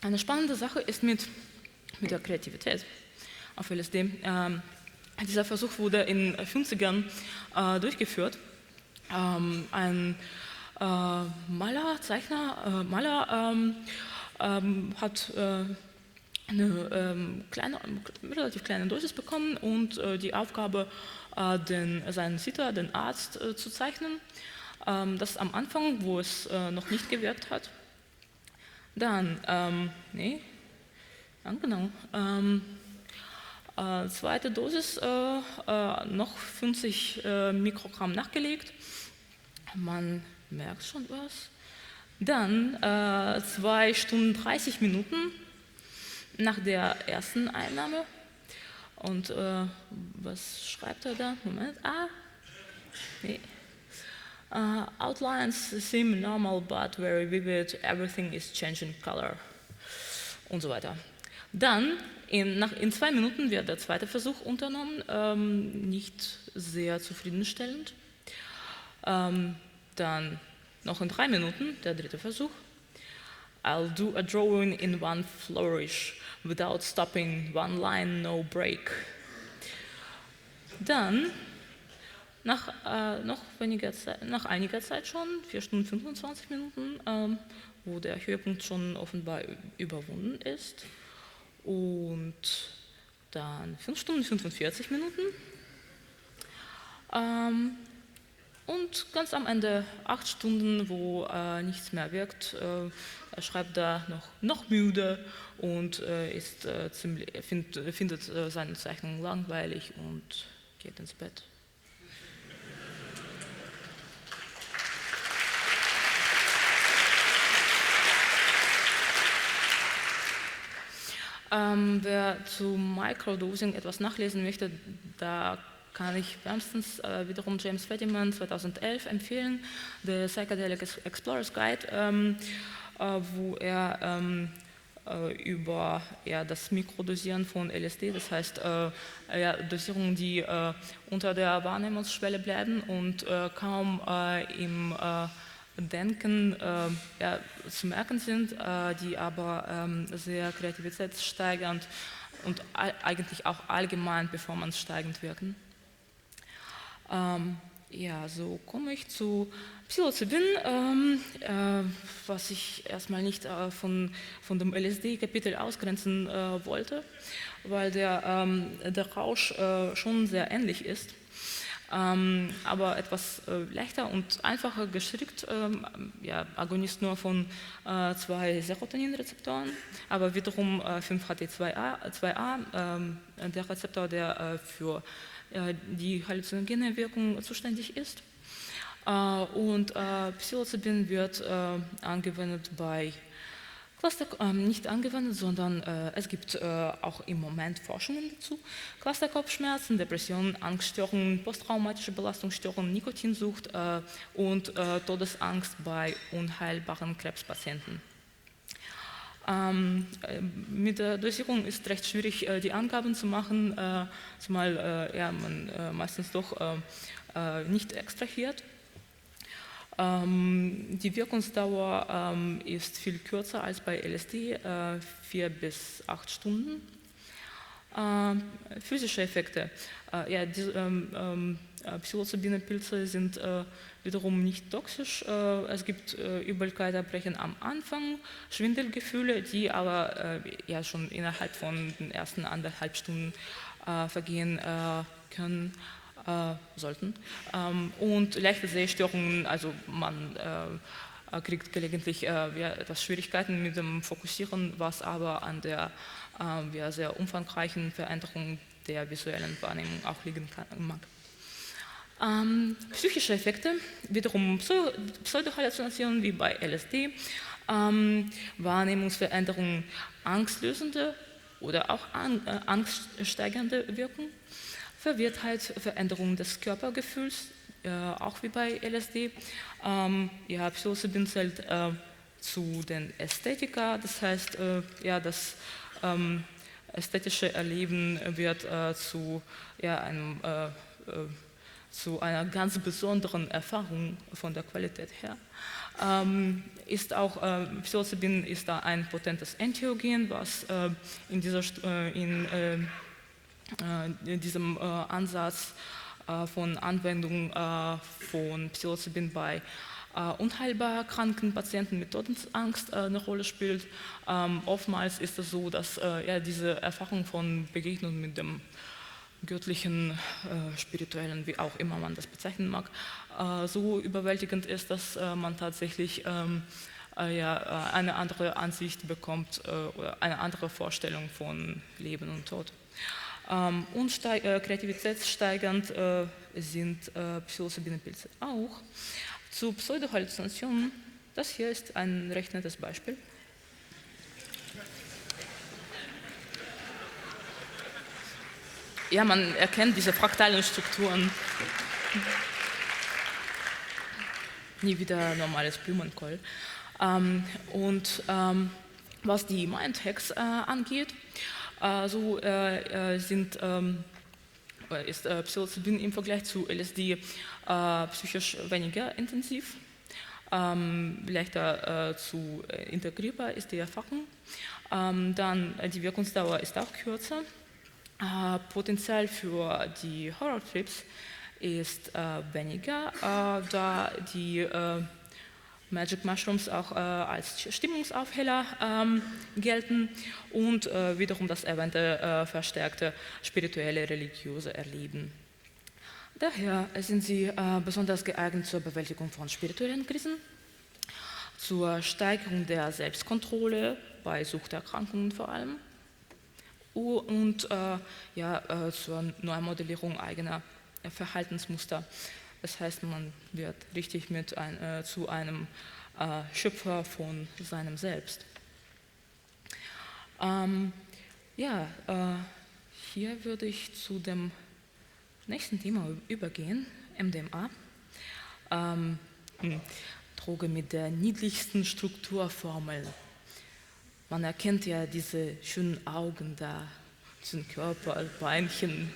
Eine spannende Sache ist mit, mit der Kreativität auf L S D. Ähm, dieser Versuch wurde in den fünfzigern äh, durchgeführt. Ähm, ein äh, Maler, Zeichner, äh, Maler ähm, ähm, hat äh, eine ähm, kleine, relativ kleine Dosis bekommen und äh, die Aufgabe, äh, den, seinen Sitter, den Arzt, äh, zu zeichnen. Ähm, das am Anfang, wo es äh, noch nicht gewirkt hat. Dann, ähm, nee, ja, genau, ähm, äh, zweite Dosis, äh, äh, noch fünfzig äh, Mikrogramm nachgelegt. Man merkt schon was. Dann äh, zwei Stunden dreißig Minuten nach der ersten Einnahme. Und äh, was schreibt er da? Moment, ah, nee. Uh, outlines seem normal but very vivid, everything is changing color und so weiter. Dann, in, nach, in zwei Minuten wird der zweite Versuch unternommen, ähm, nicht sehr zufriedenstellend. Ähm, dann noch in drei Minuten der dritte Versuch. I'll do a drawing in one flourish, without stopping, one line, no break. Dann Nach, äh, noch weniger Zeit, nach einiger Zeit schon, vier Stunden fünfundzwanzig Minuten, ähm, wo der Höhepunkt schon offenbar überwunden ist. Und dann fünf Stunden fünfundvierzig Minuten. Ähm, und ganz am Ende acht Stunden, wo äh, nichts mehr wirkt. Äh, er schreibt da noch, noch müde und äh, ist, äh, ziemlich, find, findet äh, seine Zeichnung langweilig und geht ins Bett. Ähm, wer zu Microdosing etwas nachlesen möchte, da kann ich wärmstens äh, wiederum James Fadiman zweitausendelf empfehlen, The Psychedelic Explorer's Guide, ähm, äh, wo er ähm, äh, über ja, das Mikrodosieren von L S D, das heißt äh, ja, Dosierungen, die äh, unter der Wahrnehmungsschwelle bleiben und äh, kaum äh, im äh, Denken äh, ja, zu merken sind, äh, die aber ähm, sehr kreativitätssteigernd und eigentlich auch allgemein performance-steigend wirken. Ähm, ja, so komme ich zu Psilocybin, ähm, äh, was ich erstmal nicht äh, von, von dem L S D-Kapitel ausgrenzen äh, wollte, weil der, ähm, der Rausch äh, schon sehr ähnlich ist. Ähm, aber etwas äh, leichter und einfacher gestrickt, ähm, ja, Agonist nur von äh, zwei Serotoninrezeptoren, aber wiederum äh, fünf H T zwei A, ähm, der Rezeptor, der äh, für äh, die halluzinogene Wirkung zuständig ist. Äh, und äh, Psilocybin wird äh, angewendet bei Cluster, ähm, nicht angewendet, sondern äh, es gibt äh, auch im Moment Forschungen dazu. Clusterkopfschmerzen, Depressionen, Angststörungen, posttraumatische Belastungsstörungen, Nikotinsucht äh, und äh, Todesangst bei unheilbaren Krebspatienten. Ähm, äh, mit der Dosierung ist recht schwierig, äh, die Angaben zu machen, äh, zumal äh, ja, man äh, meistens doch äh, äh, nicht extrahiert. Ähm, die Wirkungsdauer ähm, ist viel kürzer als bei L S D, äh, vier bis acht Stunden. Äh, physische Effekte. Äh, ja, die, ähm, ähm, Psilocybin-Pilze sind äh, wiederum nicht toxisch. Äh, es gibt äh, Übelkeit, Erbrechen am Anfang, Schwindelgefühle, die aber äh, ja schon innerhalb von den ersten anderthalb Stunden äh, vergehen äh, können. Äh, sollten. Ähm, und leichte Sehstörungen, also man äh, kriegt gelegentlich äh, ja, etwas Schwierigkeiten mit dem Fokussieren, was aber an der äh, ja, sehr umfangreichen Veränderung der visuellen Wahrnehmung auch liegen kann, mag. Ähm, psychische Effekte, wiederum Pseudohalluzinationen wie bei L S D, ähm, Wahrnehmungsveränderungen, angstlösende oder auch an, äh, angststeigernde Wirkung. Verwirrtheit, Veränderung des Körpergefühls, äh, auch wie bei L S D. Ähm, ja, Psilocybin zählt äh, zu den Ästhetika, das heißt, äh, ja, das ähm, ästhetische Erleben wird äh, zu ja, einem äh, äh, zu einer ganz besonderen Erfahrung von der Qualität her. Ähm, ist auch, äh, Psilocybin ist da ein potentes Entheogen, was äh, in, dieser, äh, in, äh, in diesem äh, Ansatz äh, von Anwendung äh, von Psilocybin bei äh, unheilbar kranken Patienten mit Todesangst äh, eine Rolle spielt. Ähm, oftmals ist es so, dass äh, ja, diese Erfahrung von Begegnung mit dem göttlichen, äh, spirituellen, wie auch immer man das bezeichnen mag, äh, so überwältigend ist, dass äh, man tatsächlich ähm, äh, ja, eine andere Ansicht bekommt äh, oder eine andere Vorstellung von Leben und Tod. Ähm, und steig, äh, kreativitätssteigernd äh, sind äh, Psilocybin-Pilze auch. Zu Pseudohalluzinationen, das hier ist ein recht nettes Beispiel. Ja, man erkennt diese fraktalen Strukturen. Nie wieder normales Blumenkohl. Ähm, und ähm, was die Mindhacks äh, angeht, äh, so äh, sind, ähm, ist äh, Psilocybin im Vergleich zu L S D äh, psychisch weniger intensiv, ähm, leichter äh, zu äh, integrierbar ist die Erfahrung. Ähm, dann äh, die Wirkungsdauer ist auch kürzer. Äh, Potenzial für die Horror-Trips ist äh, weniger, äh, da die äh, Magic Mushrooms auch äh, als Stimmungsaufheller ähm, gelten und äh, wiederum das erwähnte äh, verstärkte spirituelle, religiöse Erleben. Daher sind sie äh, besonders geeignet zur Bewältigung von spirituellen Krisen, zur Steigerung der Selbstkontrolle bei Suchterkrankungen vor allem, und äh, ja, äh, zur Neumodellierung eigener äh, Verhaltensmuster. Das heißt, man wird richtig mit ein, äh, zu einem äh, Schöpfer von seinem Selbst. Ähm, ja, äh, hier würde ich zu dem nächsten Thema übergehen, M D M A. Ähm, Droge mit der niedlichsten Strukturformel. Man erkennt ja diese schönen Augen da, diesen Körper, Beinchen.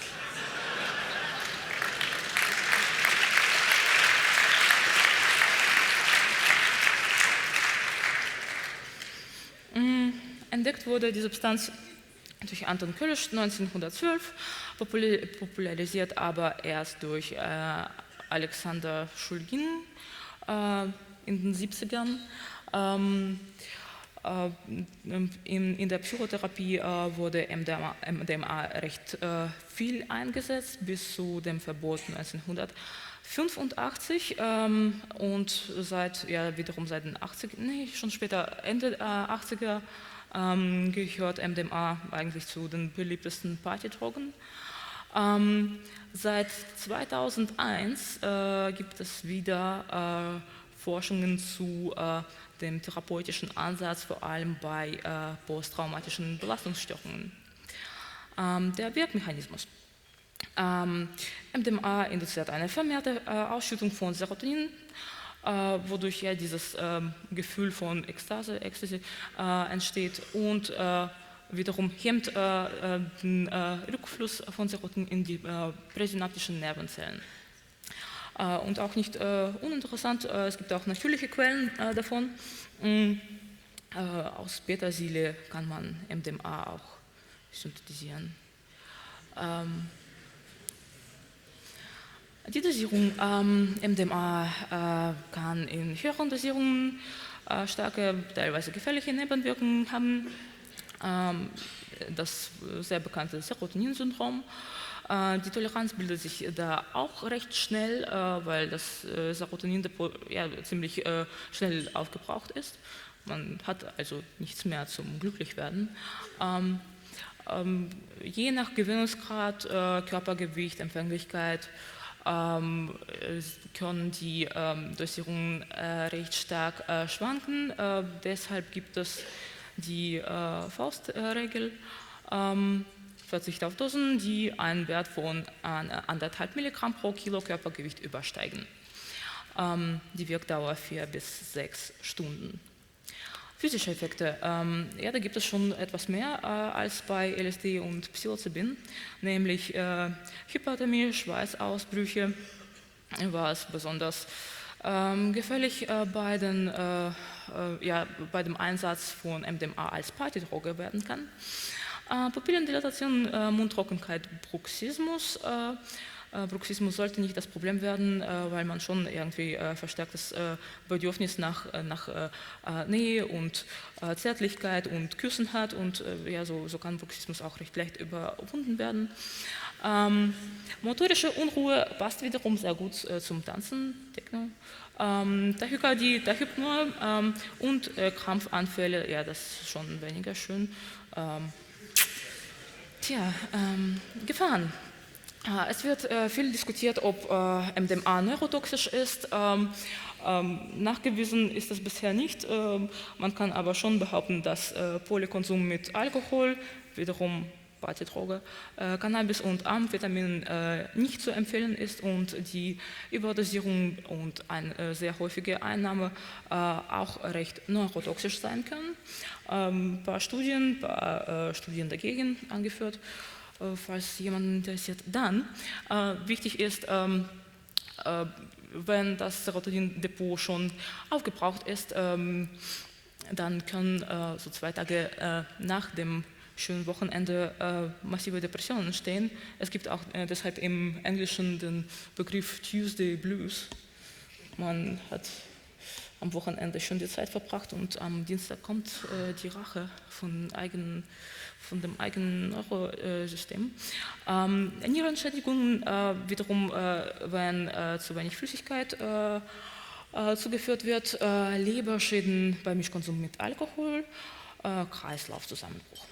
Entdeckt wurde die Substanz durch Anton Kölsch neunzehnhundertzwölf, popularisiert aber erst durch äh, Alexander Schulgin äh, in den siebzigern. Ähm, äh, in, in der Psychotherapie äh, wurde M D M A, M D M A recht äh, viel eingesetzt, bis zu dem Verbot neunzehnhundertfünfundachtzig ähm, und seit, ja, wiederum seit den achtzigern, nee, schon später, Ende äh, achtziger, ähm, gehört M D M A eigentlich zu den beliebtesten Partydrogen. Ähm, seit zweitausendeins äh, gibt es wieder äh, Forschungen zu äh, dem therapeutischen Ansatz, vor allem bei äh, posttraumatischen Belastungsstörungen. Ähm, der Wirkmechanismus. Ähm, M D M A induziert eine vermehrte äh, Ausschüttung von Serotonin, äh, wodurch ja dieses äh, Gefühl von Ekstase, Ecstasy äh, entsteht und äh, wiederum hemmt äh, den äh, Rückfluss von Serotonin in die äh, präsynaptischen Nervenzellen. Äh, und auch nicht äh, uninteressant, äh, es gibt auch natürliche Quellen äh, davon. Mm, äh, aus Petersilie kann man M D M A auch synthetisieren. Ähm, Die Dosierung ähm, M D M A äh, kann in höheren Dosierungen äh, starke, teilweise gefährliche Nebenwirkungen haben. Ähm, das sehr bekannte Serotonin-Syndrom. Äh, die Toleranz bildet sich da auch recht schnell, äh, weil das äh, Serotonin-Depot ja, ziemlich äh, schnell aufgebraucht ist. Man hat also nichts mehr zum Glücklichwerden. Ähm, ähm, je nach Gewinnungsgrad, äh, Körpergewicht, Empfänglichkeit, Ähm, können die ähm, Dosierungen äh, recht stark äh, schwanken. Äh, deshalb gibt es die äh, Faustregel, ähm, Verzicht auf Dosen, die einen Wert von anderthalb Milligramm pro Kilo Körpergewicht übersteigen. Ähm, die Wirkdauer vier bis sechs Stunden. Physische Effekte. Ähm, ja, da gibt es schon etwas mehr äh, als bei L S D und Psilocybin, nämlich äh, Hyperthermie, Schweißausbrüche, was besonders ähm, gefährlich äh, bei, den, äh, äh, ja, bei dem Einsatz von M D M A als Partydroge werden kann. Äh, Pupillendilatation, äh, Mundtrockenheit, Bruxismus. Äh, Äh, Bruxismus sollte nicht das Problem werden, äh, weil man schon irgendwie äh, verstärktes äh, Bedürfnis nach, äh, nach äh, Nähe und äh, Zärtlichkeit und Küssen hat und äh, ja, so, so kann Bruxismus auch recht leicht überwunden werden. Ähm, motorische Unruhe passt wiederum sehr gut äh, zum Tanzen, Techno. Ähm, Tachykardie, Tachypnoe ähm, und äh, Krampfanfälle, ja, das ist schon weniger schön. Ähm, tja, ähm, Gefahren. Es wird äh, viel diskutiert, ob äh, M D M A neurotoxisch ist. Ähm, ähm, nachgewiesen ist das bisher nicht. Ähm, man kann aber schon behaupten, dass äh, Polykonsum mit Alkohol, wiederum Partydroge, äh, Cannabis und Amphetamin äh, nicht zu empfehlen ist und die Überdosierung und eine äh, sehr häufige Einnahme äh, auch recht neurotoxisch sein können. Ähm, ein paar Studien, ein paar äh, Studien dagegen angeführt. Falls jemanden interessiert. Dann, äh, wichtig ist, ähm, äh, wenn das Serotonin-Depot schon aufgebraucht ist, ähm, dann können äh, so zwei Tage äh, nach dem schönen Wochenende äh, massive Depressionen entstehen. Es gibt auch äh, deshalb im Englischen den Begriff Tuesday Blues. Man hat am Wochenende schon die Zeit verbracht und am Dienstag kommt äh, die Rache von eigenen von dem eigenen Neurosystem. Ähm, Nierenschädigungen äh, wiederum, äh, wenn äh, zu wenig Flüssigkeit äh, äh, zugeführt wird, äh, Leberschäden bei Mischkonsum mit Alkohol, äh, Kreislaufzusammenbruch.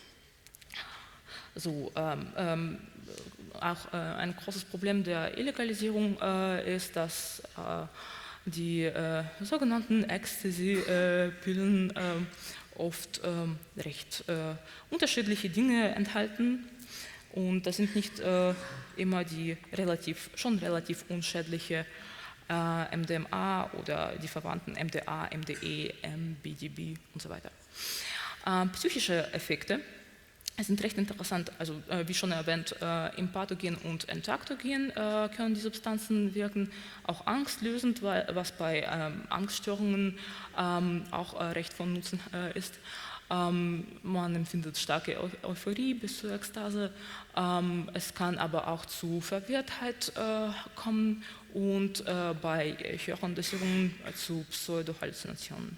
So, ähm, ähm, auch äh, ein großes Problem der Illegalisierung äh, ist, dass äh, die äh, sogenannten Ecstasy-Pillen äh, oft ähm, recht äh, unterschiedliche Dinge enthalten und das sind nicht äh, immer die relativ, schon relativ unschädliche äh, M D M A oder die verwandten M D A, M D E, M B D B und so weiter. Äh, psychische Effekte sind recht interessant, also äh, wie schon erwähnt, äh, im Pathogen und Entaktogen äh, können die Substanzen wirken, auch angstlösend, weil, was bei ähm, Angststörungen ähm, auch äh, recht von Nutzen äh, ist. Ähm, man empfindet starke Eu Euphorie bis zur Ekstase, ähm, es kann aber auch zu Verwirrtheit äh, kommen und äh, bei höheren Dosierungen zu Pseudohalluzinationen.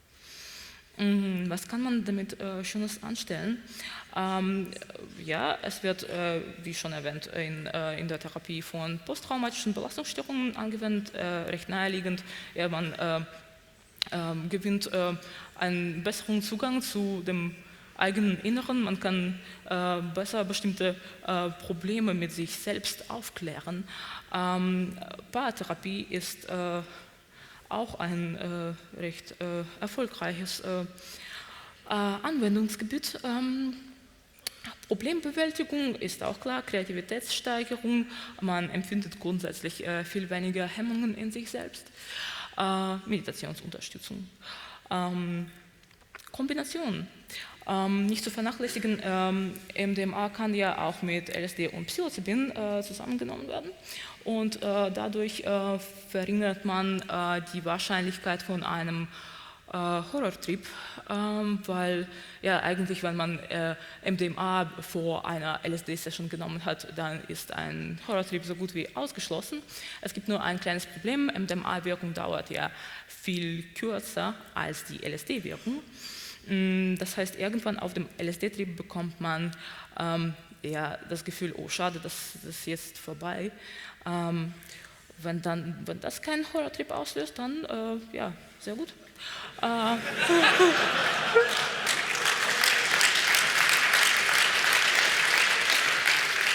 Was kann man damit äh, Schönes anstellen? Ähm, ja, es wird, äh, wie schon erwähnt, in, äh, in der Therapie von posttraumatischen Belastungsstörungen angewendet, äh, recht naheliegend. Ja, man äh, äh, gewinnt äh, einen besseren Zugang zu dem eigenen Inneren, man kann äh, besser bestimmte äh, Probleme mit sich selbst aufklären. Ähm, Paartherapie ist äh, auch ein äh, recht äh, erfolgreiches äh, äh, Anwendungsgebiet. Ähm, Problembewältigung ist auch klar, Kreativitätssteigerung, man empfindet grundsätzlich äh, viel weniger Hemmungen in sich selbst, äh, Meditationsunterstützung. Ähm, Kombination. Ähm, nicht zu vernachlässigen, ähm, M D M A kann ja auch mit L S D und Psilocybin äh, zusammengenommen werden und äh, dadurch äh, verringert man äh, die Wahrscheinlichkeit von einem äh, Horrortrip, ähm, weil ja eigentlich, wenn man äh, M D M A vor einer L S D-Session genommen hat, dann ist ein Horrortrip so gut wie ausgeschlossen. Es gibt nur ein kleines Problem, M D M A-Wirkung dauert ja viel kürzer als die L S D-Wirkung. Das heißt, irgendwann auf dem L S D-Trip bekommt man ähm, ja, das Gefühl, oh schade, das, das ist jetzt vorbei. Ähm, wenn, dann, wenn das keinen Horrortrip auslöst, dann äh, ja, sehr gut. Äh,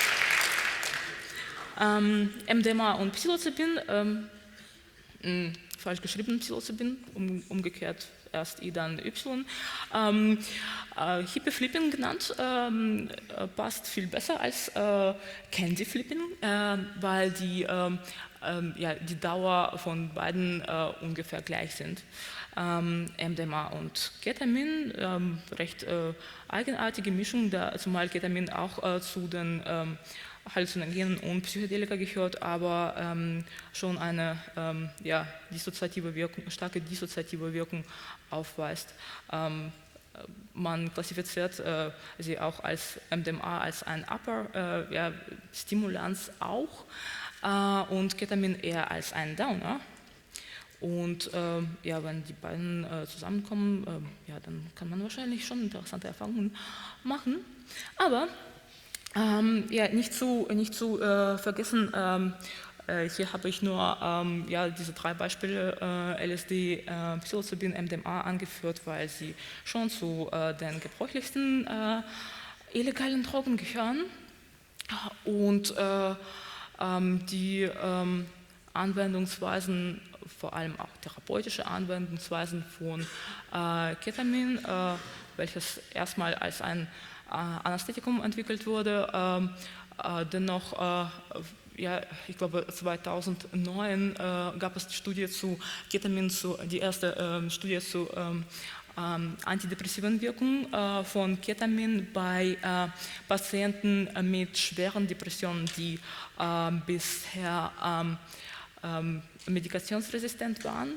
ähm, M D M A und Psilocybin ähm, falsch geschrieben Psilocybin, um, umgekehrt erst I, dann Y. Ähm, äh, Hippie Flipping genannt, ähm, äh, passt viel besser als äh, Candy Flipping, äh, weil die, äh, äh, ja, die Dauer von beiden äh, ungefähr gleich sind. Ähm, M D M A und Ketamin, ähm, recht äh, eigenartige Mischung, da, zumal Ketamin auch äh, zu den ähm, Halluzinogenen und Psychedelika gehört, aber ähm, schon eine ähm, ja, dissoziative Wirkung, starke dissoziative Wirkung aufweist. Ähm, man klassifiziert äh, sie auch als M D M A als ein Upper äh, ja, Stimulanz auch äh, und Ketamin eher als ein Downer. Und äh, ja, wenn die beiden äh, zusammenkommen, äh, ja, dann kann man wahrscheinlich schon interessante Erfahrungen machen. Aber ähm, ja, nicht zu, nicht zu äh, vergessen, ähm, äh, hier habe ich nur ähm, ja, diese drei Beispiele, äh, L S D, äh, Psilocybin, M D M A angeführt, weil sie schon zu äh, den gebräuchlichsten äh, illegalen Drogen gehören. Und äh, ähm, die ähm, Anwendungsweisen, vor allem auch therapeutische Anwendungsweisen von äh, Ketamin, äh, welches erstmal als ein äh, Anästhetikum entwickelt wurde, ähm, äh, dennoch, äh, ja, ich glaube zweitausendneun äh, gab es die Studie zu Ketamin, zu, die erste äh, Studie zu ähm, ähm, antidepressiven Wirkung äh, von Ketamin bei äh, Patienten mit schweren Depressionen, die äh, bisher ähm, ähm, medikationsresistent waren.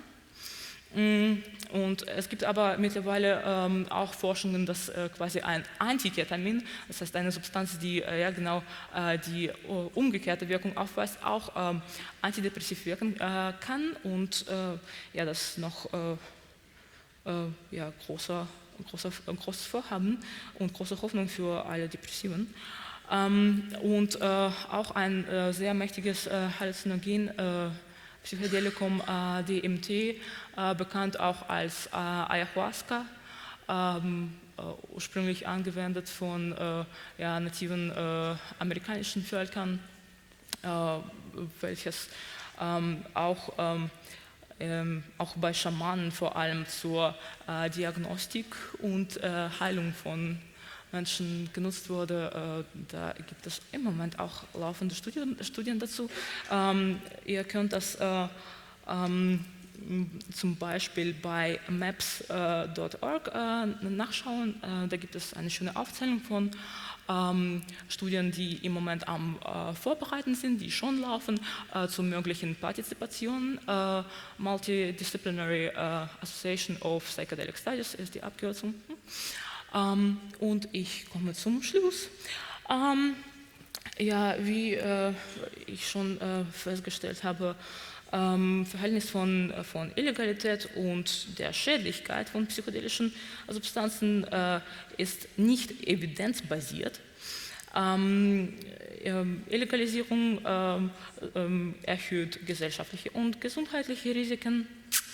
Und es gibt aber mittlerweile ähm, auch Forschungen, dass äh, quasi ein Antiketamin, das heißt eine Substanz, die äh, ja genau äh, die uh, umgekehrte Wirkung aufweist, auch ähm, antidepressiv wirken äh, kann und äh, ja, das noch äh, äh, ja, großer, großer, großes Vorhaben und große Hoffnung für alle Depressiven. Ähm, und äh, auch ein äh, sehr mächtiges äh, Halluzinogen, äh, Psychedelikum äh, D M T, äh, bekannt auch als äh, Ayahuasca, ähm, äh, ursprünglich angewendet von äh, ja, nativen äh, amerikanischen Völkern, äh, welches ähm, auch, ähm, ähm, auch bei Schamanen vor allem zur äh, Diagnostik und äh, Heilung von Menschen genutzt wurde. Äh, da gibt es im Moment auch laufende Studien, Studien dazu. Ähm, ihr könnt das äh, ähm, zum Beispiel bei maps Punkt org äh, nachschauen. Äh, da gibt es eine schöne Aufzählung von ähm, Studien, die im Moment am äh, Vorbereiten sind, die schon laufen, äh, zu möglichen Partizipationen. Äh, Multidisciplinary äh, Association of Psychedelic Studies ist die Abkürzung. Ähm, und ich komme zum Schluss. Ähm, ja, wie äh, ich schon äh, festgestellt habe, ähm, Verhältnis von, von Illegalität und der Schädlichkeit von psychedelischen Substanzen äh, ist nicht evidenzbasiert. Ähm, äh, Illegalisierung äh, äh, erhöht gesellschaftliche und gesundheitliche Risiken.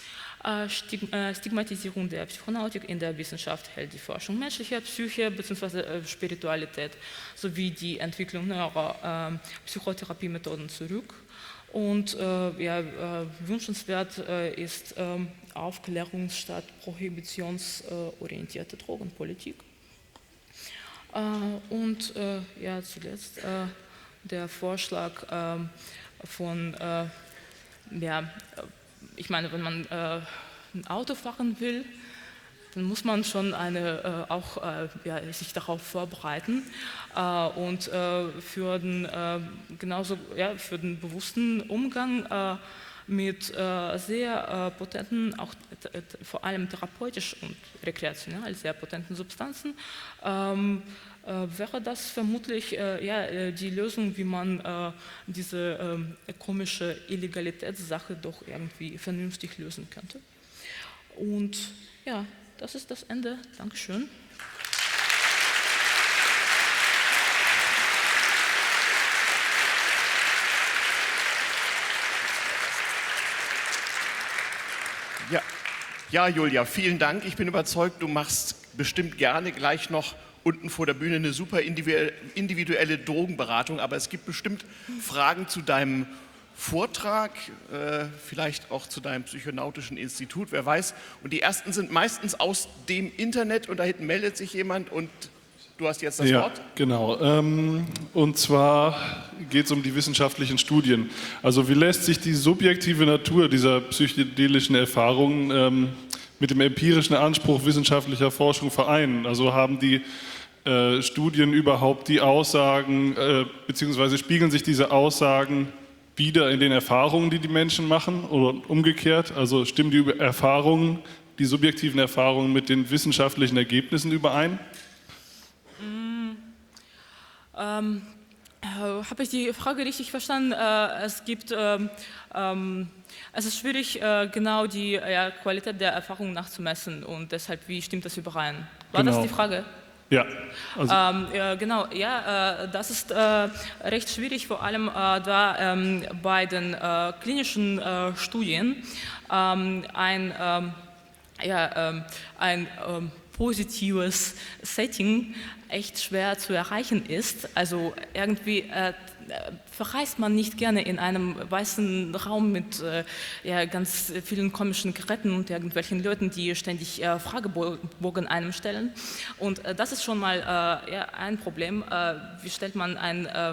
Stigmatisierung der Psychonautik in der Wissenschaft hält die Forschung menschlicher Psyche bzw. Spiritualität sowie die Entwicklung neuerer äh, Psychotherapiemethoden zurück. Und äh, ja, äh, wünschenswert äh, ist äh, Aufklärungs- statt prohibitionsorientierte Drogenpolitik. Äh, und äh, ja, zuletzt äh, der Vorschlag äh, von äh, ja, ich meine, wenn man äh, ein Auto fahren will, dann muss man schon eine, äh, auch äh, ja, sich darauf vorbereiten äh, und äh, für den, äh, genauso, ja, für den bewussten Umgang äh, mit äh, sehr äh, potenten, auch äh, vor allem therapeutisch und rekreationell sehr potenten Substanzen, ähm, äh, wäre das vermutlich äh, ja, die Lösung, wie man äh, diese äh, komische Illegalitätssache doch irgendwie vernünftig lösen könnte. Und ja, das ist das Ende. Dankeschön. Ja. ja, Julia, vielen Dank. Ich bin überzeugt, du machst bestimmt gerne gleich noch unten vor der Bühne eine super individuelle Drogenberatung, aber es gibt bestimmt Fragen zu deinem Vortrag, äh, vielleicht auch zu deinem psychonautischen Institut, wer weiß. Und die ersten sind meistens aus dem Internet und da hinten meldet sich jemand und du hast jetzt das ja, Wort. Genau. Ähm, und zwar geht es um die wissenschaftlichen Studien. Also wie lässt sich die subjektive Natur dieser psychedelischen Erfahrungen ähm, mit dem empirischen Anspruch wissenschaftlicher Forschung vereinen? Also haben die äh, Studien überhaupt die Aussagen, äh, beziehungsweise spiegeln sich diese Aussagen wieder in den Erfahrungen, die die Menschen machen oder umgekehrt? Also stimmen die Erfahrungen, die subjektiven Erfahrungen mit den wissenschaftlichen Ergebnissen überein? Ähm, äh, Habe ich die Frage richtig verstanden? Äh, es gibt, ähm, ähm, es ist schwierig, äh, genau die äh, Qualität der Erfahrung nachzumessen und deshalb, wie stimmt das überein? War Genau. das die Frage? Ja. Also Ähm, äh, genau, ja, äh, das ist äh, recht schwierig, vor allem äh, da ähm, bei den äh, klinischen äh, Studien ähm, ein, ähm, ja, ähm, ein ähm, positives Setting echt schwer zu erreichen ist. Also irgendwie äh, verreist man nicht gerne in einem weißen Raum mit äh, ja, ganz vielen komischen Geräten und irgendwelchen Leuten, die ständig äh, Fragebogen einem stellen. Und äh, das ist schon mal äh, ja, ein Problem. Äh, wie stellt man ein äh,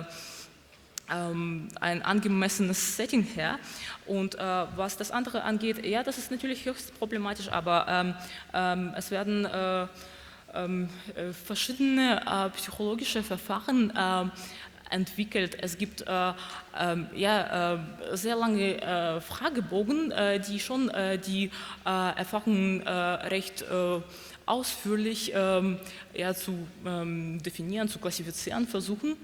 ähm, ein angemessenes Setting her. Und äh, was das andere angeht, ja, das ist natürlich höchst problematisch, aber ähm, ähm, es werden äh, ähm, äh, verschiedene äh, psychologische Verfahren äh, entwickelt. Es gibt äh, äh, ja, äh, sehr lange äh, Fragebogen, äh, die schon äh, die äh, Erfahrungen äh, recht äh, ausführlich ähm, ja, zu ähm, definieren, zu klassifizieren versuchen.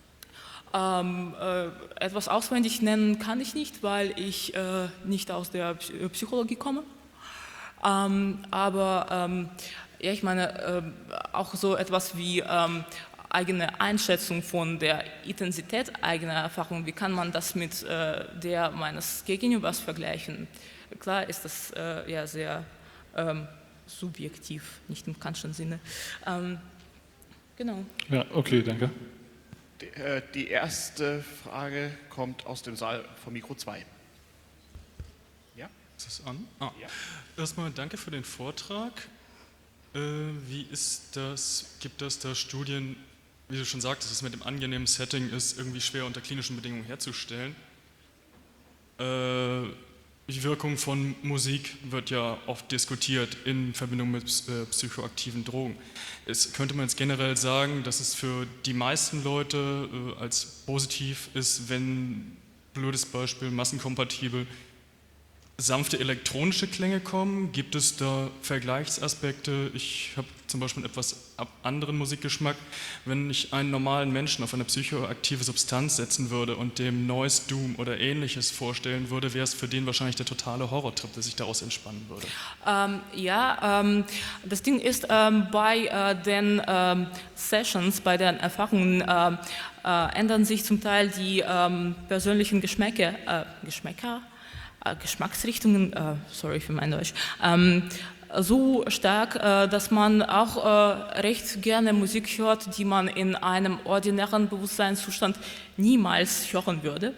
Ähm, äh, etwas auswendig nennen kann ich nicht, weil ich äh, nicht aus der Psychologie komme. Ähm, aber ähm, ja, ich meine, äh, auch so etwas wie ähm, eigene Einschätzung von der Intensität eigener Erfahrungen, wie kann man das mit äh, der meines Gegenübers vergleichen? Klar ist das äh, ja sehr ähm, subjektiv, nicht im Kantschen Sinne. Ähm, genau. ja, okay, danke. Die erste Frage kommt aus dem Saal vom Mikro zwei. Ja? Ist das an? Ah. Ja. Erstmal danke für den Vortrag. Äh, wie ist das, gibt es da Studien, wie du schon sagtest, dass es mit dem angenehmen Setting ist, irgendwie schwer unter klinischen Bedingungen herzustellen? Äh, die Wirkung von Musik wird ja oft diskutiert in Verbindung mit äh, psychoaktiven Drogen. Es könnte man jetzt generell sagen, dass es für die meisten Leute äh, als positiv ist, wenn, blödes Beispiel, massenkompatibel, sanfte elektronische Klänge kommen. Gibt es da Vergleichsaspekte? Ich habe zum Beispiel einen etwas anderen Musikgeschmack. Wenn ich einen normalen Menschen auf eine psychoaktive Substanz setzen würde und dem Noise Doom oder Ähnliches vorstellen würde, wäre es für den wahrscheinlich der totale Horrortrip, der sich daraus entspannen würde. Ähm, ja, ähm, das Ding ist, ähm, bei äh, den ähm, Sessions, bei den Erfahrungen äh, äh, ändern sich zum Teil die ähm, persönlichen Geschmäcke, äh, Geschmäcker? Geschmacksrichtungen, äh, sorry für mein Deutsch, ähm, so stark, äh, dass man auch äh, recht gerne Musik hört, die man in einem ordinären Bewusstseinszustand niemals hören würde.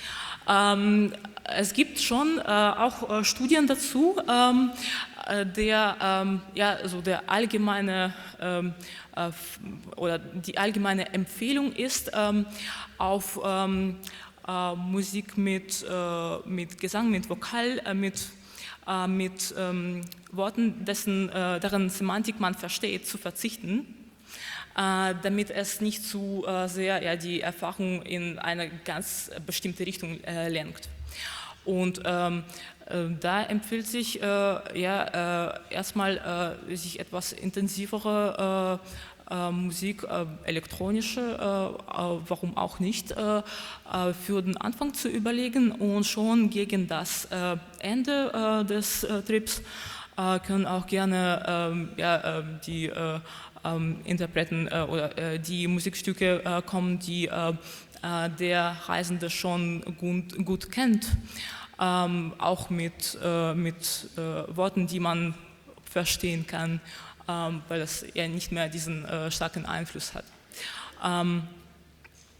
Ähm, es gibt schon äh, auch äh, Studien dazu, ähm, der, ähm, ja, also der allgemeine ähm, äh, oder die allgemeine Empfehlung ist, ähm, auf ähm, Uh, Musik mit, uh, mit Gesang, mit Vokal, uh, mit, uh, mit um, Worten, dessen, uh, deren Semantik man versteht, zu verzichten, uh, damit es nicht zu uh, sehr ja, die Erfahrung in eine ganz bestimmte Richtung uh, lenkt. Und ähm, äh, da empfiehlt sich äh, ja, äh, erstmal äh, sich etwas intensivere äh, Äh, Musik, äh, elektronische, äh, äh, warum auch nicht, äh, äh, für den Anfang zu überlegen und schon gegen das äh, Ende äh, des äh, Trips äh, können auch gerne ähm, ja, äh, die äh, äh, Interpreten äh, oder äh, die Musikstücke äh, kommen, die äh, äh, der Reisende schon gut, gut kennt, ähm, auch mit, äh, mit äh, Worten, die man verstehen kann. Ähm, weil es ja nicht mehr diesen äh, starken Einfluss hat. Ähm,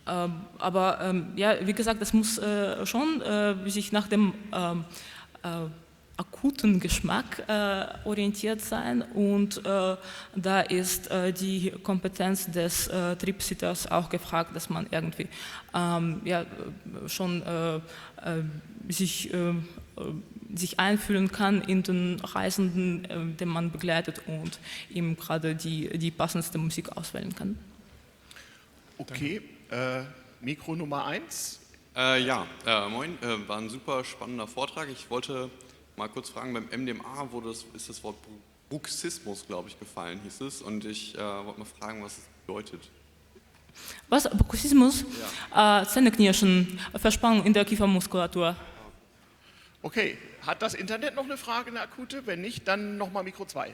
ähm, aber ähm, ja, wie gesagt, es muss äh, schon äh, sich nach dem ähm, äh, akuten Geschmack äh, orientiert sein und äh, da ist äh, die Kompetenz des äh, Tripsitters auch gefragt, dass man irgendwie ähm, ja, schon äh, äh, sich, äh, sich einfühlen kann in den Reisenden, äh, den man begleitet und ihm gerade die, die passendste Musik auswählen kann. Okay, äh, Mikro Nummer eins. Äh, ja, äh, moin, äh, war ein super spannender Vortrag. Ich wollte mal kurz fragen, beim M D M A wurde das, ist das Wort Bruxismus, glaube ich, gefallen, hieß es. Und ich äh, wollte mal fragen, was es bedeutet. Was? Bruxismus? Ja. Äh, Zähneknirschen, Verspannung in der Kiefermuskulatur. Okay, hat das Internet noch eine Frage, eine akute? Wenn nicht, dann nochmal Mikro zwei.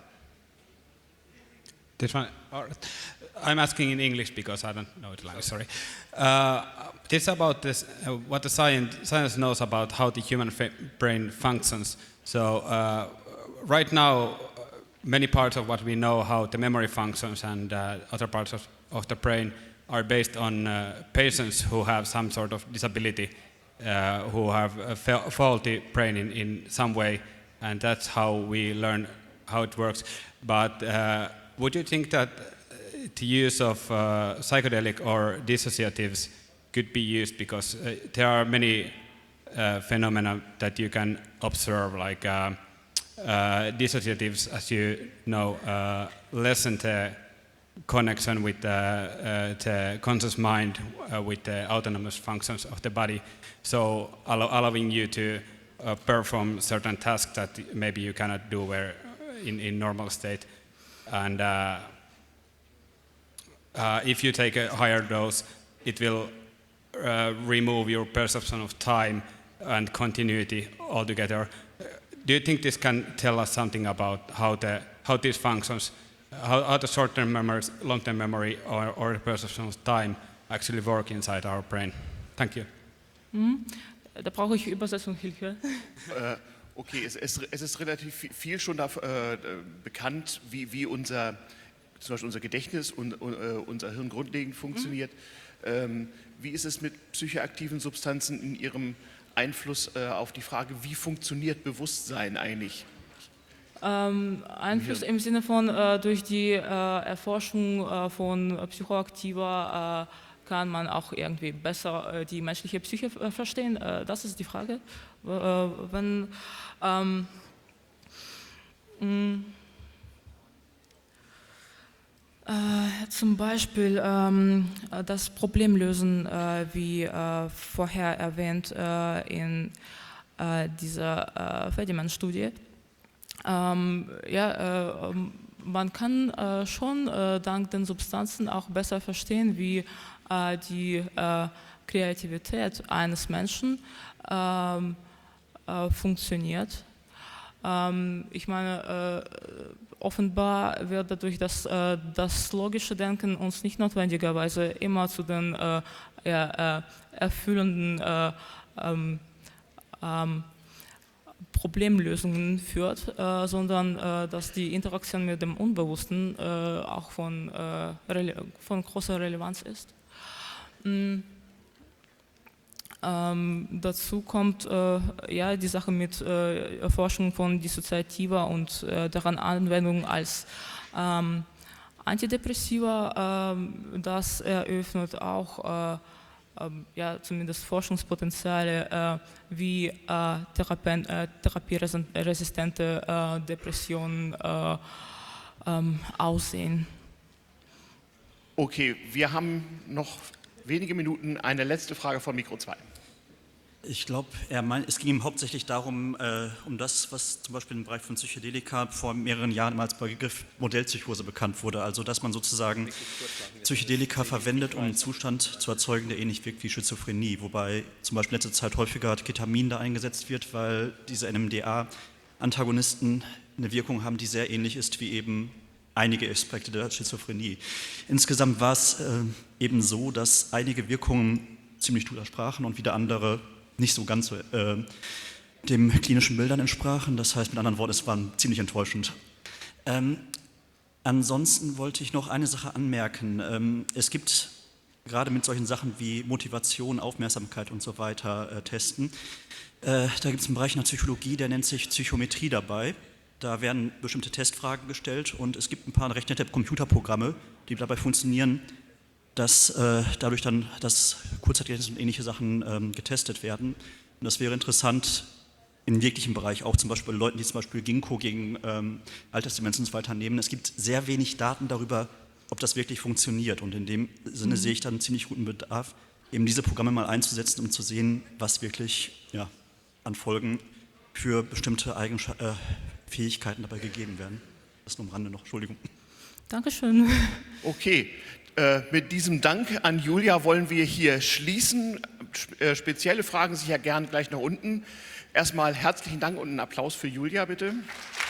This one, I'm asking in English because I don't know the language, sorry. Uh, this about this, uh, what the science, science knows about how the human brain functions. So uh, right now, many parts of what we know how the memory functions and uh, other parts of, of the brain are based on uh, patients who have some sort of disability, uh, who have a fa faulty brain in, in some way, and that's how we learn how it works. But uh, would you think that the use of uh, psychedelic or dissociatives could be used because uh, there are many uh, phenomena that you can observe, like uh, uh, dissociatives, as you know, uh, lessen the connection with the, uh, the conscious mind uh, with the autonomous functions of the body, so allow allowing you to uh, perform certain tasks that maybe you cannot do where in, in normal state. And uh, uh, if you take a higher dose, it will uh, remove your perception of time and continuity altogether. Do you think this can tell us something about how the how this functions, how, how the short-term memory, long-term memory, or, or the perception of time actually work inside our brain? Thank you. Mhm. Da brauche ich Übersetzungshilfe. Äh, okay, es, es, es ist relativ viel schon da, äh, bekannt, wie, wie unser, zum Beispiel unser Unser und äh, unser Hirn grundlegend funktioniert. Mhm. Ähm, wie ist es mit psychoaktiven Substanzen in ihrem Einfluss äh, auf die Frage, wie funktioniert Bewusstsein eigentlich? Ähm, Einfluss im Sinne von, äh, durch die äh, Erforschung äh, von psychoaktiver äh, kann man auch irgendwie besser äh, die menschliche Psyche äh, verstehen? Äh, das ist die Frage. Äh, wenn, ähm, mh, äh, zum Beispiel ähm, das Problem lösen, äh, wie äh, vorher erwähnt äh, in äh, dieser äh, Fediman-Studie. Ähm, ja, äh, man kann äh, schon äh, dank den Substanzen auch besser verstehen, wie äh, die äh, Kreativität eines Menschen ähm, äh, funktioniert. Ähm, ich meine, äh, offenbar wird dadurch, dass äh, das logische Denken uns nicht notwendigerweise immer zu den äh, ja, äh, erfüllenden äh, ähm, ähm, Problemlösungen führt, äh, sondern äh, dass die Interaktion mit dem Unbewussten äh, auch von, äh, von großer Relevanz ist. Mm. Ähm, dazu kommt äh, ja, die Sache mit äh, Erforschung von dissoziativer und äh, deren Anwendung als ähm, Antidepressiva. Ähm, das eröffnet auch äh, Ähm, ja, zumindest Forschungspotenziale äh, wie äh, Therapien, äh, therapieresistente äh, Depressionen äh, ähm, aussehen. Okay, wir haben noch wenige Minuten. Eine letzte Frage von Mikro zwei. Ich glaube, er meint, es ging ihm hauptsächlich darum, äh, um das, was zum Beispiel im Bereich von Psychedelika vor mehreren Jahren als Begriff Modellpsychose bekannt wurde. Also, dass man sozusagen Psychedelika verwendet, um einen Zustand zu erzeugen, der ähnlich wirkt wie Schizophrenie. Wobei zum Beispiel in letzter Zeit häufiger Ketamin da eingesetzt wird, weil diese N M D A-Antagonisten eine Wirkung haben, die sehr ähnlich ist wie eben einige Aspekte der Schizophrenie. Insgesamt war es äh, eben so, dass einige Wirkungen ziemlich gut entsprachen und wieder andere nicht so ganz so, äh, dem klinischen Bildern entsprachen. Das heißt mit anderen Worten, es war ziemlich enttäuschend. Ähm, ansonsten wollte ich noch eine Sache anmerken. Ähm, es gibt gerade mit solchen Sachen wie Motivation, Aufmerksamkeit und so weiter äh, testen. Äh, da gibt es einen Bereich in der Psychologie, der nennt sich Psychometrie dabei. Da werden bestimmte Testfragen gestellt und es gibt ein paar recht nette Computerprogramme, die dabei funktionieren, dass äh, dadurch dann das Kurzzeitgedächtnis und ähnliche Sachen ähm, getestet werden. Und das wäre interessant in jeglichem Bereich, auch zum Beispiel bei Leuten, die zum Beispiel Ginkgo gegen ähm, Altersdemenz und so weiter nehmen. Es gibt sehr wenig Daten darüber, ob das wirklich funktioniert. Und in dem Sinne mhm. sehe ich dann einen ziemlich guten Bedarf, eben diese Programme mal einzusetzen, um zu sehen, was wirklich ja, an Folgen für bestimmte Eigenschaften, äh, Fähigkeiten dabei gegeben werden. Das nur am Rande noch, Entschuldigung. Dankeschön. Okay, äh, mit diesem Dank an Julia wollen wir hier schließen. Äh, spezielle Fragen sicher gern gleich nach unten. Erstmal herzlichen Dank und einen Applaus für Julia, bitte.